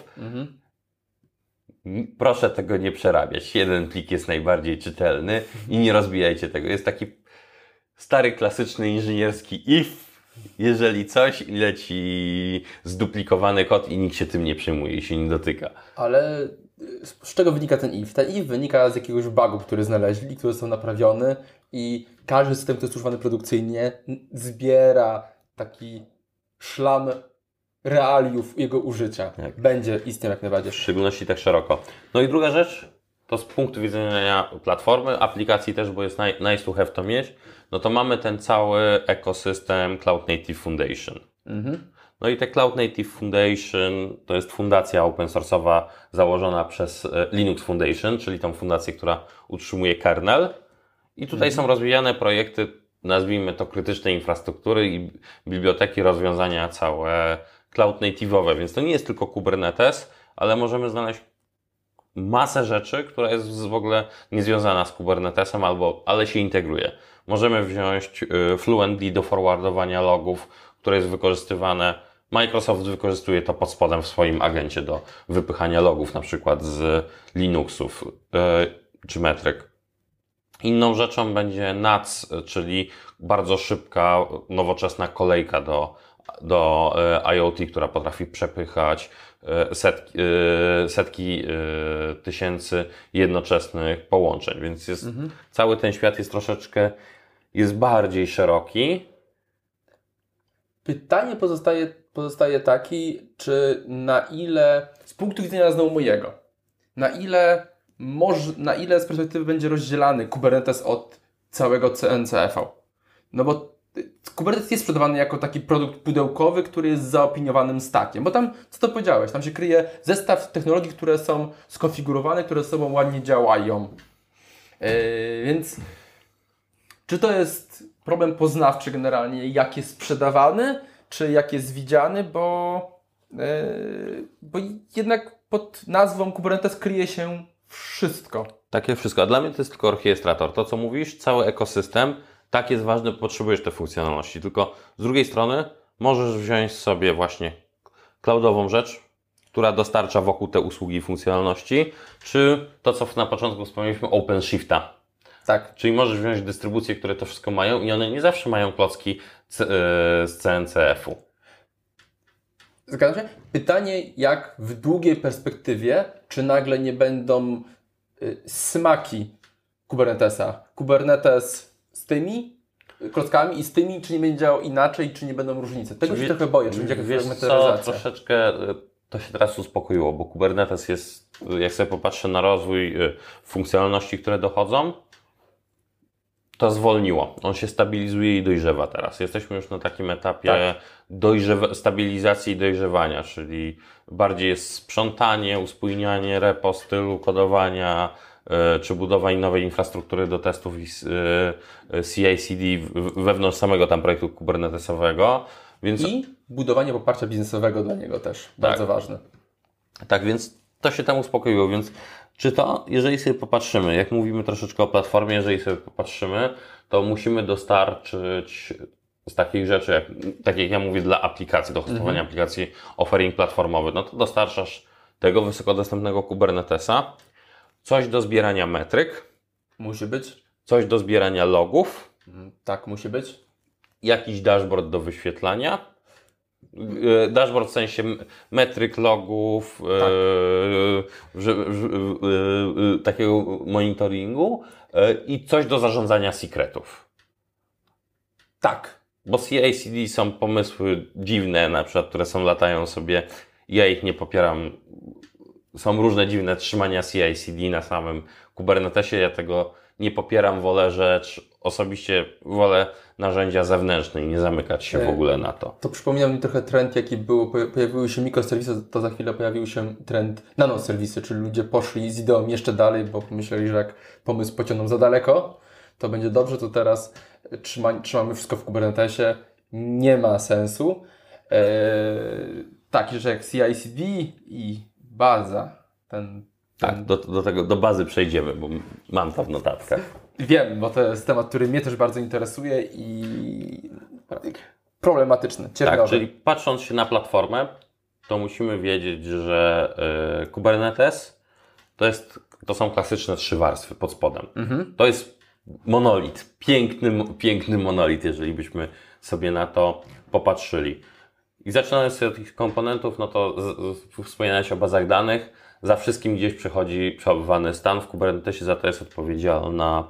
Proszę tego nie przerabiać. Jeden plik jest najbardziej czytelny i nie rozbijajcie tego. Jest taki stary, klasyczny inżynierski if, jeżeli coś leci zduplikowany kod i nikt się tym nie przejmuje i się nie dotyka. Ale z czego wynika ten if? Ten if wynika z jakiegoś bugu, który znaleźli, który został naprawiony i każdy system, który jest używany produkcyjnie, zbiera taki szlam realiów jego użycia. Tak. Będzie istniał jak najbardziej. W szczególności tak szeroko. No i druga rzecz, to z punktu widzenia platformy, aplikacji też, bo jest nice to have to mieć, no to mamy ten cały ekosystem Cloud Native Foundation. No i te Cloud Native Foundation to jest fundacja open source'owa założona przez Linux Foundation, czyli tą fundację, która utrzymuje kernel. I tutaj są rozwijane projekty, nazwijmy to krytycznej infrastruktury i biblioteki, rozwiązania całe cloud native'owe, więc to nie jest tylko Kubernetes, ale możemy znaleźć masę rzeczy, która jest w ogóle niezwiązana z Kubernetesem, ale się integruje. Możemy wziąć Fluentd do forwardowania logów, które jest wykorzystywane. Microsoft wykorzystuje to pod spodem w swoim agencie do wypychania logów, na przykład z Linuxów czy metryk. Inną rzeczą będzie NATS, czyli bardzo szybka, nowoczesna kolejka do IoT, która potrafi przepychać setki tysięcy jednoczesnych połączeń, więc cały ten świat jest bardziej szeroki. Pytanie pozostaje taki, czy na ile, z punktu widzenia znowu mojego, na ile z perspektywy będzie rozdzielany Kubernetes od całego CNCF-u? No bo Kubernetes jest sprzedawany jako taki produkt pudełkowy, który jest zaopiniowanym stackiem, bo tam, co to powiedziałeś, tam się kryje zestaw technologii, które są skonfigurowane, które ze sobą ładnie działają. Więc czy to jest problem poznawczy generalnie, jak jest sprzedawany, czy jak jest widziany, bo jednak pod nazwą Kubernetes kryje się wszystko. Takie wszystko, a dla mnie to jest tylko orchestrator. To, co mówisz, cały ekosystem, tak jest ważny, potrzebujesz te funkcjonalności. Tylko z drugiej strony możesz wziąć sobie właśnie cloudową rzecz, która dostarcza wokół te usługi i funkcjonalności, czy to, co na początku wspomnieliśmy, OpenShifta. Tak. Czyli możesz wziąć dystrybucje, które to wszystko mają i one nie zawsze mają klocki z CNCF-u. Zgadzam się. Pytanie, jak w długiej perspektywie, czy nagle nie będą smaki Kubernetesa? Kubernetes z tymi klockami i z tymi, czy nie będzie działał inaczej, czy nie będą różnice? Tego się trochę boję, czy będzie jakaś fragmentaryzacja. Troszeczkę to się teraz uspokoiło, bo Kubernetes jest, jak sobie popatrzę na rozwój funkcjonalności, które dochodzą, to zwolniło. On się stabilizuje i dojrzewa teraz. Jesteśmy już na takim etapie stabilizacji i dojrzewania, czyli bardziej jest sprzątanie, uspójnianie repo, stylu kodowania, czy budowanie nowej infrastruktury do testów CI/CD wewnątrz samego tam projektu kubernetesowego. Więc... I budowanie poparcia biznesowego dla niego też bardzo ważne. Tak, więc to się tam uspokoiło, więc czy to, jeżeli sobie popatrzymy, jak mówimy troszeczkę o platformie, jeżeli sobie popatrzymy, to musimy dostarczyć z takich rzeczy, tak jak ja mówię, dla aplikacji, do hostowania aplikacji, offering platformowy, no to dostarczasz tego wysokodostępnego Kubernetesa, coś do zbierania metryk. Musi być. Coś do zbierania logów. Tak, musi być. Jakiś dashboard do wyświetlania. Dashboard w sensie metryk, logów, takiego monitoringu i coś do zarządzania secretów. Tak. Bo CI/CD są pomysły dziwne, na przykład, które latają sobie, ja ich nie popieram. Są różne dziwne trzymania CI/CD na samym Kubernetesie, ja tego nie popieram, osobiście wolę narzędzia zewnętrzne i nie zamykać się w ogóle na to. To przypomina mi trochę trend, jaki był, pojawiły się mikroserwisy, to za chwilę pojawił się trend nanoserwisy, czyli ludzie poszli z ideą jeszcze dalej, bo myśleli, że jak pomysł pociągną za daleko, to będzie dobrze, to teraz trzymamy wszystko w Kubernetesie, nie ma sensu. Tak, że jak CI/CD i baza, Tak, do bazy przejdziemy, bo mam to w notatkach. Wiem, bo to jest temat, który mnie też bardzo interesuje i problematyczny, cierpiowy. Tak, czyli patrząc się na platformę, to musimy wiedzieć, że Kubernetes to są klasyczne 3 warstwy pod spodem. To jest monolit, piękny monolit, jeżeli byśmy sobie na to popatrzyli. I zaczynając od tych komponentów, no to wspominałeś o bazach danych. Za wszystkim gdzieś przychodzi przechowywany stan. W Kubernetesie za to jest odpowiedzialna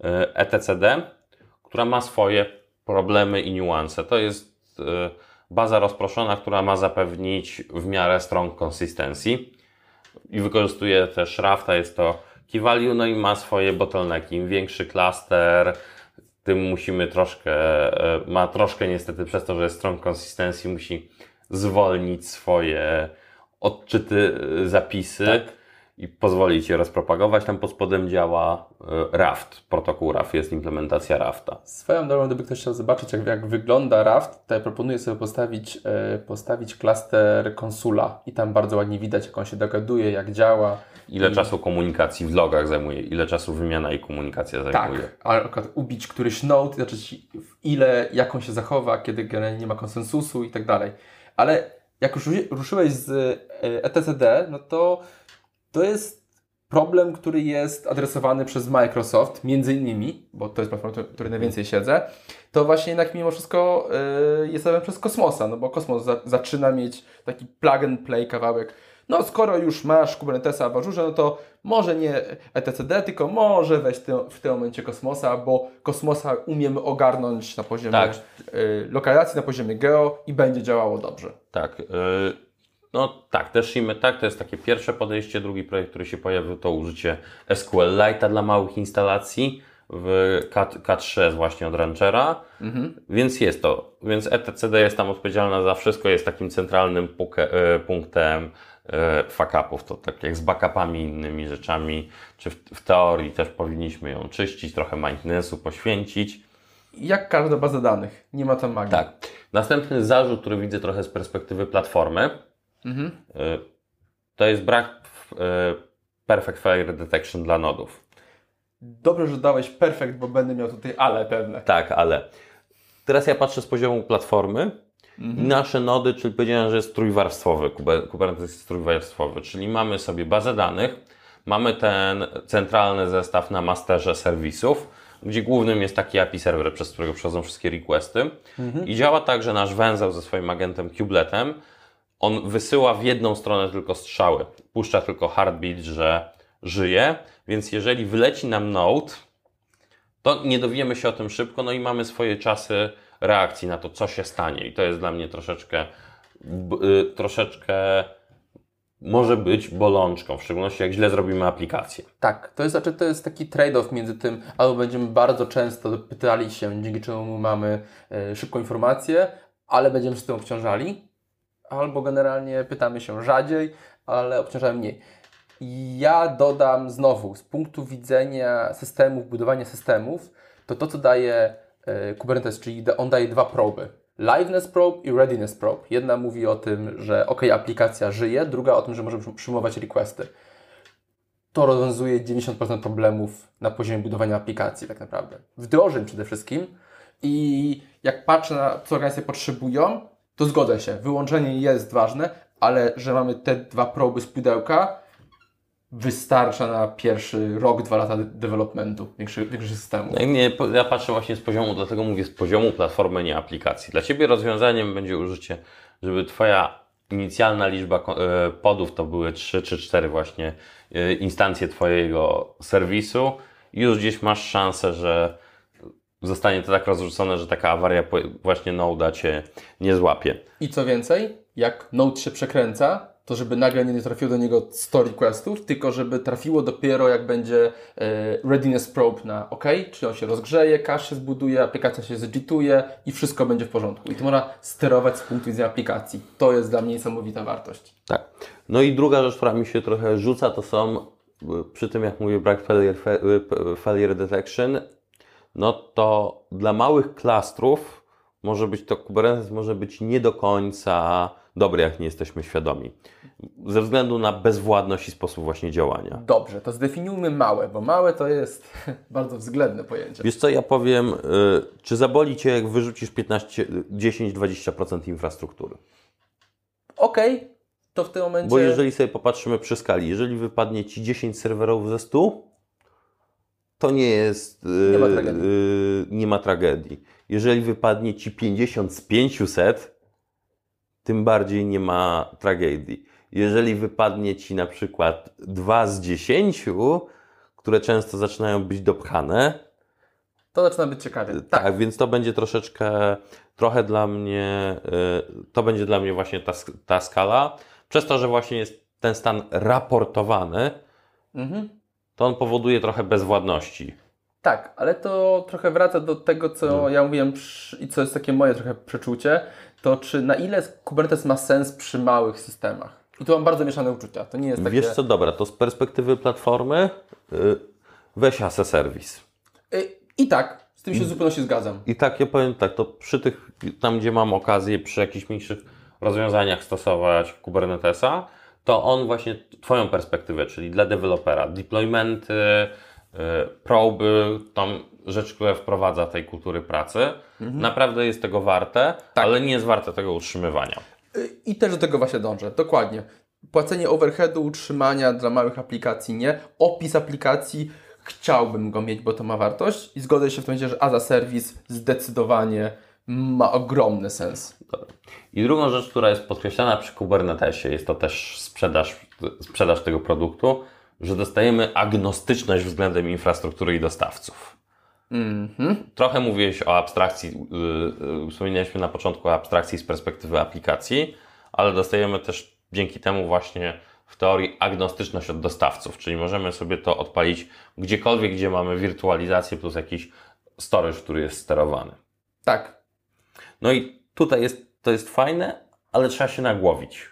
etcd, która ma swoje problemy i niuanse. To jest baza rozproszona, która ma zapewnić w miarę strong consistency i wykorzystuje też Rafta, jest to key value, no i ma swoje bottlenecki. Im większy klaster, tym musimy ma troszkę niestety przez to, że jest strong consistency, musi zwolnić swoje odczyty, zapisy, tak, i pozwolić je rozpropagować. Tam pod spodem działa Raft, protokół Raft, jest implementacja Rafta. Swoją drogą, gdyby ktoś chciał zobaczyć, jak wygląda Raft, to ja proponuję sobie postawić klaster konsula i tam bardzo ładnie widać, jak on się dogaduje, jak działa. Ile czasu komunikacji w logach zajmuje, ile czasu wymiana i komunikacja zajmuje. Tak, a na przykład ubić któryś node, znaczyć jak on się zachowa, kiedy generalnie nie ma konsensusu i tak dalej. Ale jak już ruszyłeś z etcd, no to jest problem, który jest adresowany przez Microsoft, między innymi, bo to jest platforma, w której najwięcej siedzę, to właśnie jednak mimo wszystko jest robione przez Cosmosa, no bo Cosmos zaczyna mieć taki plug and play kawałek. No skoro już masz Kubernetesa w Azure, no to może nie etcd, tylko może weź w tym momencie Cosmosa, bo Cosmosa umiemy ogarnąć na poziomie lokalizacji, na poziomie geo i będzie działało dobrze. Tak. No tak, Teshimy, tak, to jest takie pierwsze podejście. Drugi projekt, który się pojawił, to użycie SQLite'a dla małych instalacji w K3 właśnie od Ranchera, więc jest to. Więc etcd jest tam odpowiedzialna za wszystko, jest takim centralnym punktem fuck-upów, to tak jak z backupami i innymi rzeczami, czy w teorii też powinniśmy ją czyścić, trochę maintenance'u poświęcić. Jak każda baza danych, nie ma tam magii. Tak. Następny zarzut, który widzę trochę z perspektywy platformy, to jest brak Perfect Failure Detection dla nodów. Dobrze, że dałeś perfect, bo będę miał tutaj ale pewne. Tak, ale. Teraz ja patrzę z poziomu platformy i nasze nody, czyli powiedziałem, że jest trójwarstwowy, Kubernetes jest trójwarstwowy, czyli mamy sobie bazę danych, mamy ten centralny zestaw na masterze serwisów, gdzie głównym jest taki API server, przez którego przechodzą wszystkie requesty. I działa tak, że nasz węzeł ze swoim agentem kubeletem, on wysyła w jedną stronę tylko strzały, puszcza tylko heartbeat, że żyje, więc jeżeli wyleci nam node, to nie dowiemy się o tym szybko, no i mamy swoje czasy reakcji na to, co się stanie. I to jest dla mnie troszeczkę może być bolączką, w szczególności jak źle zrobimy aplikację. Tak, to jest taki trade-off między tym, albo będziemy bardzo często pytali się, dzięki czemu mamy szybką informację, ale będziemy z tym obciążali, albo generalnie pytamy się rzadziej, ale obciążamy mniej. Ja dodam znowu, z punktu widzenia systemów, budowania systemów, to co daje Kubernetes, czyli on daje 2 proby. Liveness probe i readiness probe. Jedna mówi o tym, że aplikacja żyje, druga o tym, że możemy przyjmować requesty. To rozwiązuje 90% problemów na poziomie budowania aplikacji tak naprawdę. Wdrożeń przede wszystkim. I jak patrzę na co organizacje potrzebują, to zgodzę się, wyłączenie jest ważne, ale że mamy te 2 proby z pudełka, wystarcza na pierwszy rok, 2 lata developmentu większych systemów. Ja patrzę właśnie z poziomu, dlatego mówię z poziomu platformy, nie aplikacji. Dla Ciebie rozwiązaniem będzie użycie żeby Twoja inicjalna liczba podów to były 3 czy 4 właśnie instancje Twojego serwisu i już gdzieś masz szansę, że zostanie to tak rozrzucone, że taka awaria właśnie Node'a Cię nie złapie. I co więcej, jak Node się przekręca, to żeby nagle nie trafiło do niego 100 requestów, tylko żeby trafiło dopiero jak będzie readiness probe na OK, czyli on się rozgrzeje, cache się zbuduje, aplikacja się zedituje i wszystko będzie w porządku. I to można sterować z punktu widzenia aplikacji. To jest dla mnie niesamowita wartość. Tak. No i druga rzecz, która mi się trochę rzuca, to są, przy tym jak mówię break failure detection, no to dla małych klastrów może być to Kubernetes może być nie do końca dobry, jak nie jesteśmy świadomi. Ze względu na bezwładność i sposób właśnie działania. Dobrze, to zdefiniujmy małe, bo małe to jest bardzo względne pojęcie. Wiesz co, ja powiem, czy zaboli Cię, jak wyrzucisz 10-20% infrastruktury? Okej, to w tym momencie... Bo jeżeli sobie popatrzymy przy skali, jeżeli wypadnie Ci 10 serwerów ze 100, to nie jest... Nie ma tragedii. Nie ma tragedii. Jeżeli wypadnie Ci 50 z 500, tym bardziej nie ma tragedii. Jeżeli wypadnie Ci na przykład 2 z 10, które często zaczynają być dopchane, to zaczyna być ciekawie. tak, więc to będzie trochę dla mnie, to będzie dla mnie właśnie ta skala. Przez to, że właśnie jest ten stan raportowany, to on powoduje trochę bezwładności. Tak, ale to trochę wraca do tego, co ja mówiłem i co jest takie moje trochę przeczucie, to czy na ile Kubernetes ma sens przy małych systemach. I tu mam bardzo mieszane uczucia. To nie jest takie... Wiesz co, dobra, to z perspektywy platformy weź as a service. I tak, z tym się w zupełności zgadzam. I tak, ja powiem tak, to przy tych, tam gdzie mam okazję przy jakichś mniejszych rozwiązaniach stosować Kubernetesa, to on właśnie Twoją perspektywę, czyli dla dewelopera, deploymenty, proby, tam rzecz, która wprowadza tej kultury pracy, naprawdę jest tego warte, ale nie jest warte tego utrzymywania. I też do tego właśnie dążę, dokładnie. Płacenie overheadu, utrzymania dla małych aplikacji nie. Opis aplikacji chciałbym go mieć, bo to ma wartość i zgodzę się w tym momencie, że as a service zdecydowanie ma ogromny sens. I drugą rzecz, która jest podkreślana przy Kubernetesie, jest to też sprzedaż tego produktu, że dostajemy agnostyczność względem infrastruktury i dostawców. Trochę mówiłeś o abstrakcji, wspominaliśmy na początku o abstrakcji z perspektywy aplikacji, ale dostajemy też dzięki temu właśnie w teorii agnostyczność od dostawców, czyli możemy sobie to odpalić gdziekolwiek, gdzie mamy wirtualizację plus jakiś storage, który jest sterowany. Tak. No i tutaj to jest fajne, ale trzeba się nagłowić.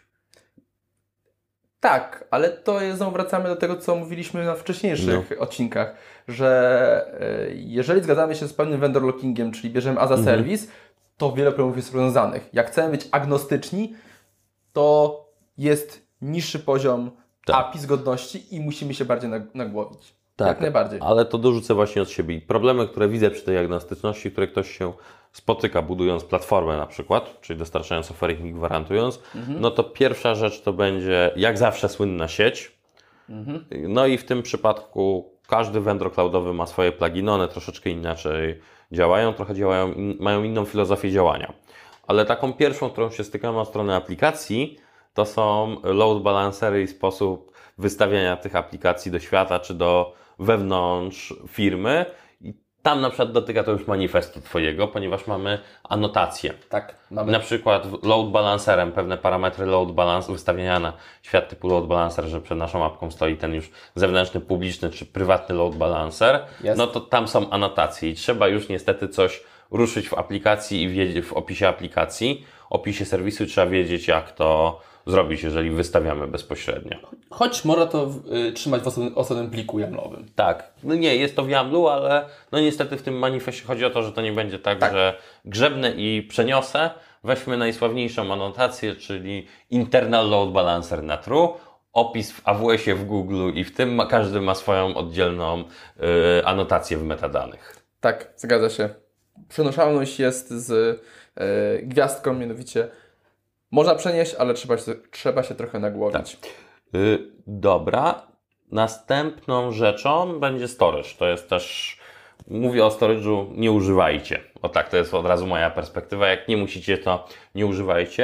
Tak, ale znowu wracamy do tego, co mówiliśmy na wcześniejszych odcinkach, że jeżeli zgadzamy się z pewnym vendor lockingiem, czyli bierzemy as a service, to wiele problemów jest rozwiązanych. Jak chcemy być agnostyczni, to jest niższy poziom API zgodności i musimy się bardziej nagłowić. Tak, jak najbardziej. Ale to dorzucę właśnie od siebie. I problemy, które widzę przy tej agnostyczności, które ktoś się spotyka budując platformę na przykład, czyli dostarczając oferty i gwarantując, no to pierwsza rzecz to będzie jak zawsze słynna sieć. No i w tym przypadku każdy vendor cloudowy ma swoje pluginy, one troszeczkę inaczej działają, mają inną filozofię działania. Ale taką pierwszą, którą się stykamy od strony aplikacji, to są load balancery i sposób wystawiania tych aplikacji do świata, czy do wewnątrz firmy. I tam na przykład dotyka to już manifestu Twojego, ponieważ mamy anotacje. Tak, mamy. Na przykład load balancerem, pewne parametry load balance, wystawienia na świat typu load balancer, że przed naszą apką stoi ten już zewnętrzny, publiczny czy prywatny load balancer, no to tam są anotacje i trzeba już niestety coś ruszyć w aplikacji i wiedzieć w opisie aplikacji, opisie serwisu trzeba wiedzieć, jak to zrobić, jeżeli wystawiamy bezpośrednio. Choć można to trzymać w osobnym pliku YAML-owym. Tak. No nie, jest to w YAML-u, ale no niestety w tym manifestie chodzi o to, że to nie będzie tak, że grzebnę i przeniosę. Weźmy najsławniejszą anotację, czyli internal load balancer na true, opis w AWS-ie, w Google i w tym każdy ma swoją oddzielną anotację w metadanych. Tak, zgadza się. Przenoszalność jest z gwiazdką, mianowicie można przenieść, ale trzeba się trochę nagłowić. Tak. Dobra. Następną rzeczą będzie storage. To jest też, mówię o storage'u, nie używajcie. O tak, to jest od razu moja perspektywa. Jak nie musicie, to nie używajcie.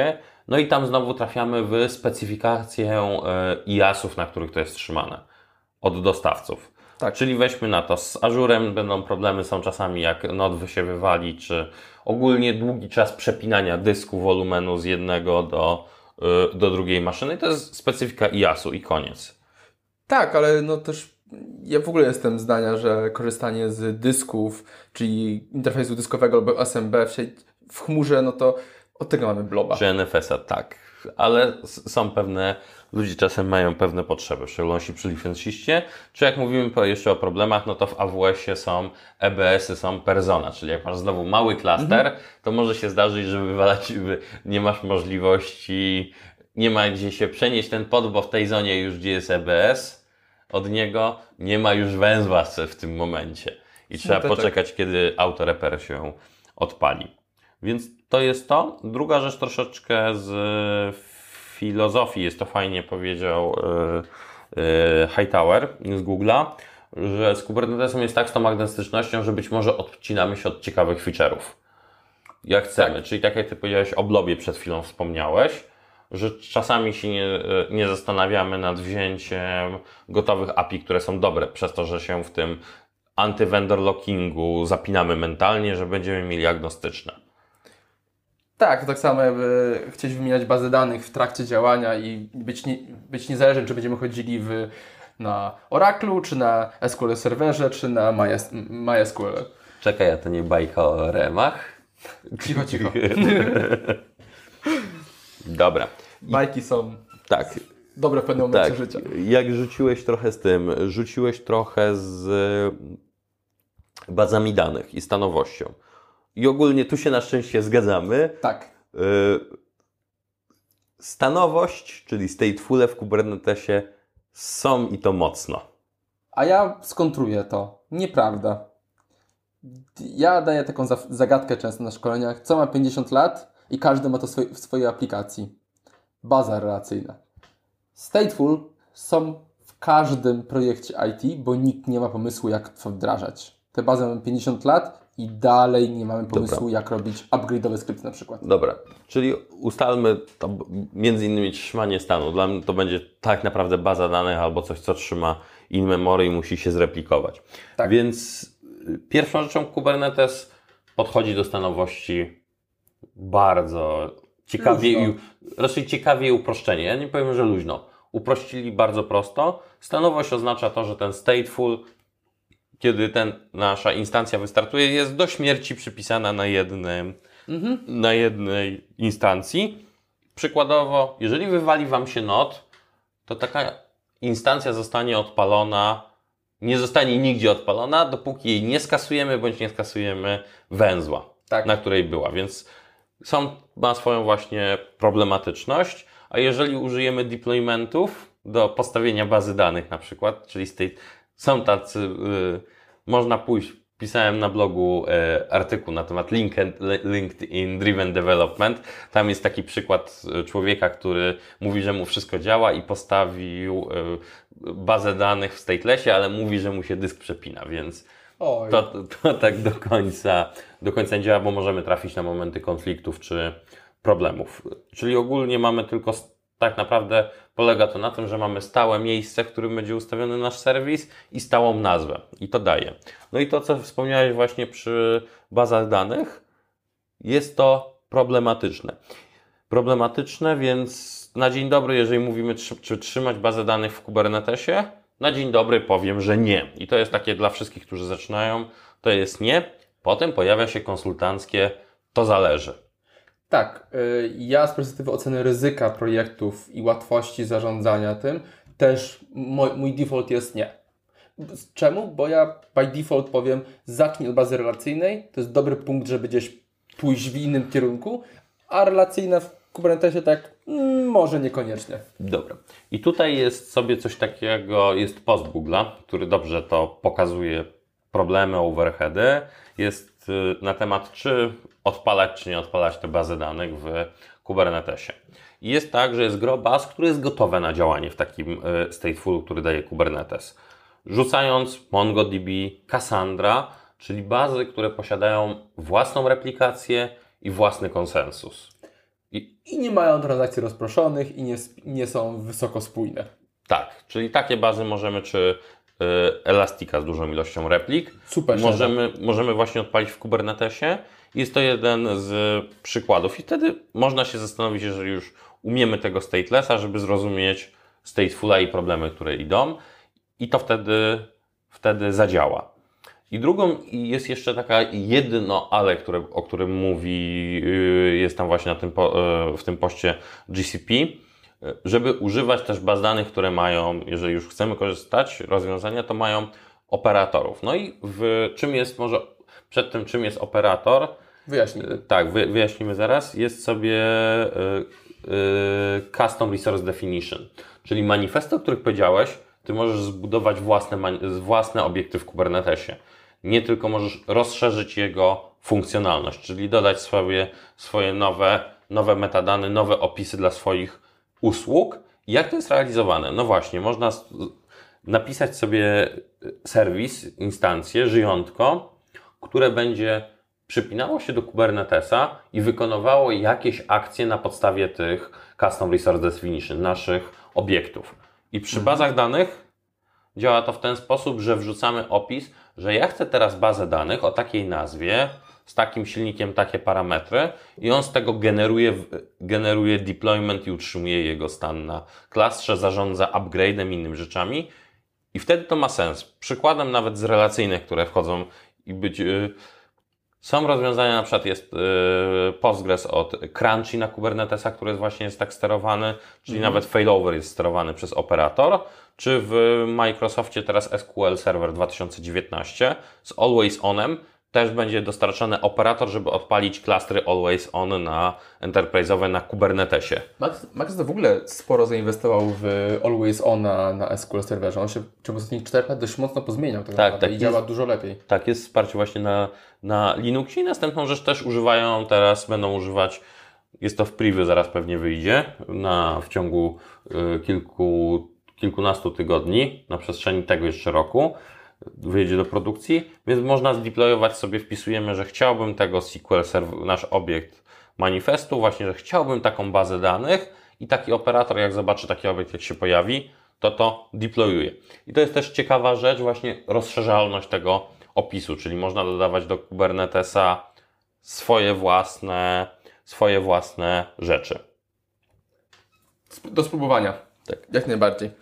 No i tam znowu trafiamy w specyfikację IaaS-ów, na których to jest trzymane od dostawców. Tak. Czyli weźmy na to, z Azurem będą problemy, są czasami jak node się wywali, czy ogólnie długi czas przepinania dysku, wolumenu z jednego do drugiej maszyny. To jest specyfika IaaS-u i koniec. Tak, ale no też ja w ogóle jestem zdania, że korzystanie z dysków, czyli interfejsu dyskowego albo SMB w chmurze, no to od tego mamy bloba. Czy NFS-a, tak. Ale są pewne, ludzie czasem mają pewne potrzeby, w szczególności przy licensiście. Czy jak mówimy jeszcze o problemach, no to w AWS-ie są EBS-y, są persona, czyli jak masz znowu mały klaster, to może się zdarzyć, że wywalać, nie masz możliwości, nie ma gdzie się przenieść ten pod, bo w tej zonie już gdzie jest EBS, od niego nie ma już węzła w tym momencie. I trzeba poczekać, kiedy autoreper się odpali. Więc to jest to. Druga rzecz troszeczkę z filozofii, jest to fajnie powiedział Hightower z Google'a, że z Kubernetesem jest tak z tą agnostycznością, że być może odcinamy się od ciekawych feature'ów. Jak chcemy. Tak. Czyli tak jak Ty powiedziałeś o blobie przed chwilą wspomniałeś, że czasami się nie zastanawiamy nad wzięciem gotowych API, które są dobre, przez to, że się w tym anty-vendor lockingu zapinamy mentalnie, że będziemy mieli agnostyczne. Tak, to tak samo jakby chcieć wymieniać bazę danych w trakcie działania i być niezależnym, czy będziemy chodzili na Oracle'u, czy na SQL serwerze, czy na MySQL. Czekaj, a to nie bajka o remach? Cicho, cicho. Dobra. Bajki są tak dobre w pewnym momencie życia. Jak rzuciłeś trochę z tym, rzuciłeś trochę z bazami danych i stanowością. I ogólnie tu się na szczęście zgadzamy. Tak. Stanowość, czyli stateful w Kubernetesie są i to mocno. A ja skontruję to. Nieprawda. Ja daję taką zagadkę często na szkoleniach. Co ma 50 lat i każdy ma to w swojej aplikacji. Baza relacyjna. Stateful są w każdym projekcie IT, bo nikt nie ma pomysłu, jak to wdrażać. Te bazy mamy 50 lat i dalej nie mamy pomysłu, jak robić upgrade'owe skrypty na przykład. Dobra, czyli ustalmy to między innymi trzymanie stanu. Dla mnie to będzie tak naprawdę baza danych albo coś, co trzyma in memory i musi się zreplikować. Tak. Więc pierwszą rzeczą Kubernetes podchodzi do stanowości bardzo ciekawie, raczej ciekawie i uproszczenie. Ja nie powiem, że luźno. Uprościli bardzo prosto. Stanowość oznacza to, że ten stateful, kiedy nasza instancja wystartuje, jest do śmierci przypisana na jednej instancji. Przykładowo, jeżeli wywali Wam się node, to taka instancja zostanie odpalona, nie zostanie nigdzie odpalona, dopóki jej nie skasujemy, bądź nie skasujemy węzła, na której była. Więc ma swoją właśnie problematyczność, a jeżeli użyjemy deploymentów do postawienia bazy danych na przykład, czyli są tacy, można pójść, pisałem na blogu artykuł na temat LinkedIn Driven Development. Tam jest taki przykład człowieka, który mówi, że mu wszystko działa i postawił bazę danych w statelessie, ale mówi, że mu się dysk przepina, więc to tak do końca nie działa, bo możemy trafić na momenty konfliktów czy problemów. Czyli ogólnie mamy tylko, tak naprawdę polega to na tym, że mamy stałe miejsce, w którym będzie ustawiony nasz serwis i stałą nazwę. I to daje. No i to, co wspomniałeś właśnie przy bazach danych, jest to problematyczne. Problematyczne, więc na dzień dobry, jeżeli mówimy, czy trzymać bazę danych w Kubernetesie, na dzień dobry powiem, że nie. I to jest takie dla wszystkich, którzy zaczynają, to jest nie. Potem pojawia się konsultanckie, to zależy. Tak, ja z perspektywy oceny ryzyka projektów i łatwości zarządzania tym, też mój default jest nie. Czemu? Bo ja by default powiem, zacznij od bazy relacyjnej, to jest dobry punkt, żeby gdzieś pójść w innym kierunku, a relacyjna w Kubernetesie tak może niekoniecznie. Dobra. I tutaj jest sobie coś takiego, jest post Google'a, który dobrze to pokazuje, problemy, overheady. Jest na temat, czy odpalać, czy nie odpalać te bazy danych w Kubernetesie. I jest tak, że jest gro baz, które jest gotowe na działanie w takim stateful, który daje Kubernetes. Rzucając MongoDB, Cassandra, czyli bazy, które posiadają własną replikację i własny konsensus. I nie mają transakcji rozproszonych i nie są wysoko spójne. Tak, czyli takie bazy możemy, czy Elastica z dużą ilością replik, Super. możemy właśnie odpalić w Kubernetesie. Jest to jeden z przykładów i wtedy można się zastanowić, jeżeli już umiemy tego statelessa, żeby zrozumieć statefula i problemy, które idą, i to wtedy zadziała. I drugą jest jeszcze taka jedno ale, o którym mówi, jest tam właśnie w tym poście GCP, żeby używać też baz danych, które mają, jeżeli już chcemy korzystać rozwiązania, to mają operatorów. No i przed tym czym jest operator, Wyjaśnijmy. Tak, wyjaśnimy zaraz. Jest sobie Custom Resource Definition, czyli manifesty, o których powiedziałeś, ty możesz zbudować własne obiekty w Kubernetesie. Nie tylko możesz rozszerzyć jego funkcjonalność, czyli dodać swoje nowe metadane, nowe opisy dla swoich usług. I jak to jest realizowane? No właśnie, można napisać sobie serwis, instancję, żyjątko, które będzie przypinało się do Kubernetesa i wykonywało jakieś akcje na podstawie tych Custom Resource Definition, naszych obiektów. I przy bazach danych działa to w ten sposób, że wrzucamy opis, że ja chcę teraz bazę danych o takiej nazwie, z takim silnikiem, takie parametry, i on z tego generuje deployment i utrzymuje jego stan na klastrze, zarządza upgrade'em i innymi rzeczami. I wtedy to ma sens. Przykładem nawet z relacyjnych, które wchodzą i są rozwiązania, na przykład jest Postgres od Crunchy na Kubernetesa, który właśnie jest tak sterowany, czyli nawet failover jest sterowany przez operator, czy w Microsoftie teraz SQL Server 2019 z Always Onem też będzie dostarczony operator, żeby odpalić klastry Always On na enterprise'owe na Kubernetesie. Max to w ogóle sporo zainwestował w Always On na SQL Serverze. On się w ciągu ostatnich 4 lat dość mocno pozmieniał i działa dużo lepiej. Tak, jest wsparcie właśnie na Linuxie i następną rzecz też będą używać, jest to w preview, zaraz pewnie wyjdzie, w ciągu kilkunastu tygodni, na przestrzeni tego jeszcze roku, wyjdzie do produkcji, więc można zdeployować sobie, wpisujemy, że chciałbym tego SQL Server, nasz obiekt manifestu, właśnie, że chciałbym taką bazę danych i taki operator, jak zobaczy taki obiekt, jak się pojawi, to deployuje. I to jest też ciekawa rzecz, właśnie rozszerzalność tego opisu, czyli można dodawać do Kubernetesa swoje własne rzeczy. Do spróbowania. Tak. Jak najbardziej.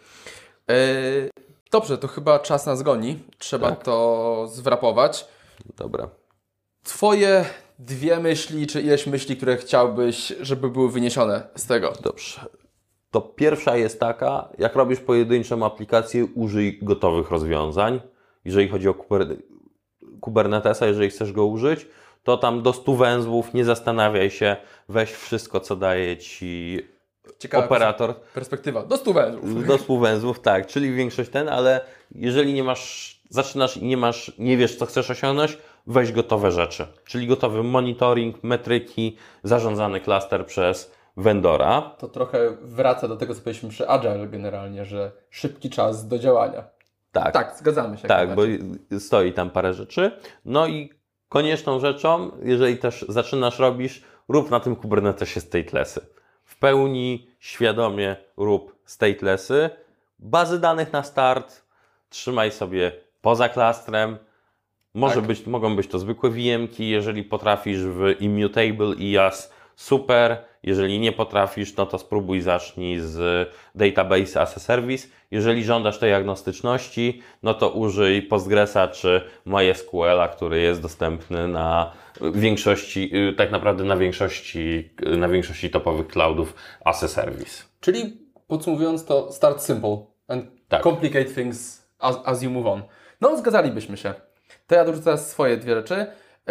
Dobrze, to chyba czas nas goni. Trzeba to zwrapować. Dobra. Twoje 2 myśli, czy ileś myśli, które chciałbyś, żeby były wyniesione z tego? Dobrze. To pierwsza jest taka, jak robisz pojedynczą aplikację, użyj gotowych rozwiązań. Jeżeli chodzi o Kubernetesa, jeżeli chcesz go użyć, to tam do 100 węzłów, nie zastanawiaj się, weź wszystko, co daje Ci Ciekawa operator. Perspektywa. Do 100 węzłów. Do 100 węzłów, tak, czyli większość ale jeżeli zaczynasz i nie wiesz, co chcesz osiągnąć, weź gotowe rzeczy. Czyli gotowy monitoring, metryki, zarządzany klaster przez vendora. To trochę wraca do tego, co powiedzieliśmy przy Agile generalnie, że szybki czas do działania. Tak, zgadzamy się. Tak, bo stoi tam parę rzeczy. No i konieczną rzeczą, jeżeli też robisz, rób na tym Kubernetesie statelessy. W pełni, świadomie rób statelessy. Bazy danych na start trzymaj sobie poza klastrem. Mogą być to zwykłe VM-ki, jeżeli potrafisz w Immutable IaaS, super. Jeżeli nie potrafisz, no to spróbuj, zacznij z Database as a Service. Jeżeli żądasz tej agnostyczności, no to użyj Postgresa czy MySQL-a, który jest dostępny na większości, tak naprawdę na większości topowych cloudów as a Service. Czyli podsumowując to, start simple and complicate things as you move on. No, zgadzalibyśmy się. To ja dorzucę swoje 2 rzeczy.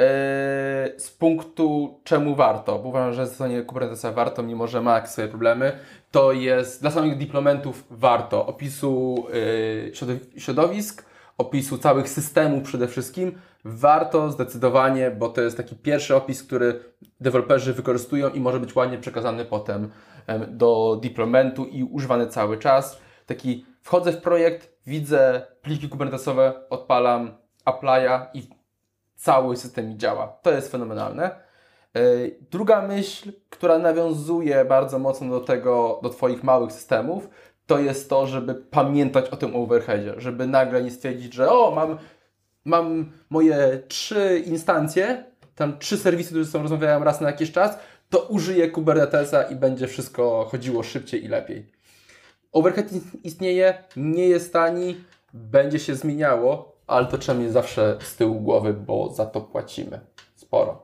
Z punktu czemu warto, bo uważam, że zastosowanie Kubernetesa warto, mimo że ma jakieś swoje problemy, to jest dla samych deploymentów warto opisu środowisk, opisu całych systemów przede wszystkim. Warto zdecydowanie, bo to jest taki pierwszy opis, który deweloperzy wykorzystują i może być ładnie przekazany potem do deploymentu i używany cały czas. Taki wchodzę w projekt, widzę pliki kubernetesowe, odpalam, applya i cały system mi działa. To jest fenomenalne. Druga myśl, która nawiązuje bardzo mocno do Twoich małych systemów, to jest to, żeby pamiętać o tym overheadzie, żeby nagle nie stwierdzić, że mam moje 3 instancje, tam 3 serwisy, które ze sobą rozmawiają raz na jakiś czas, to użyję Kubernetesa i będzie wszystko chodziło szybciej i lepiej. Overhead istnieje, nie jest tani, będzie się zmieniało, ale to trzeba mieć zawsze z tyłu głowy, bo za to płacimy sporo.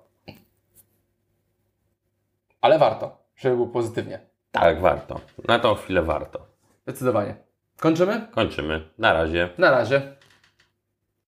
Ale warto, żeby było pozytywnie. Tak, warto. Na tą chwilę warto. Zdecydowanie. Kończymy? Kończymy. Na razie. Na razie.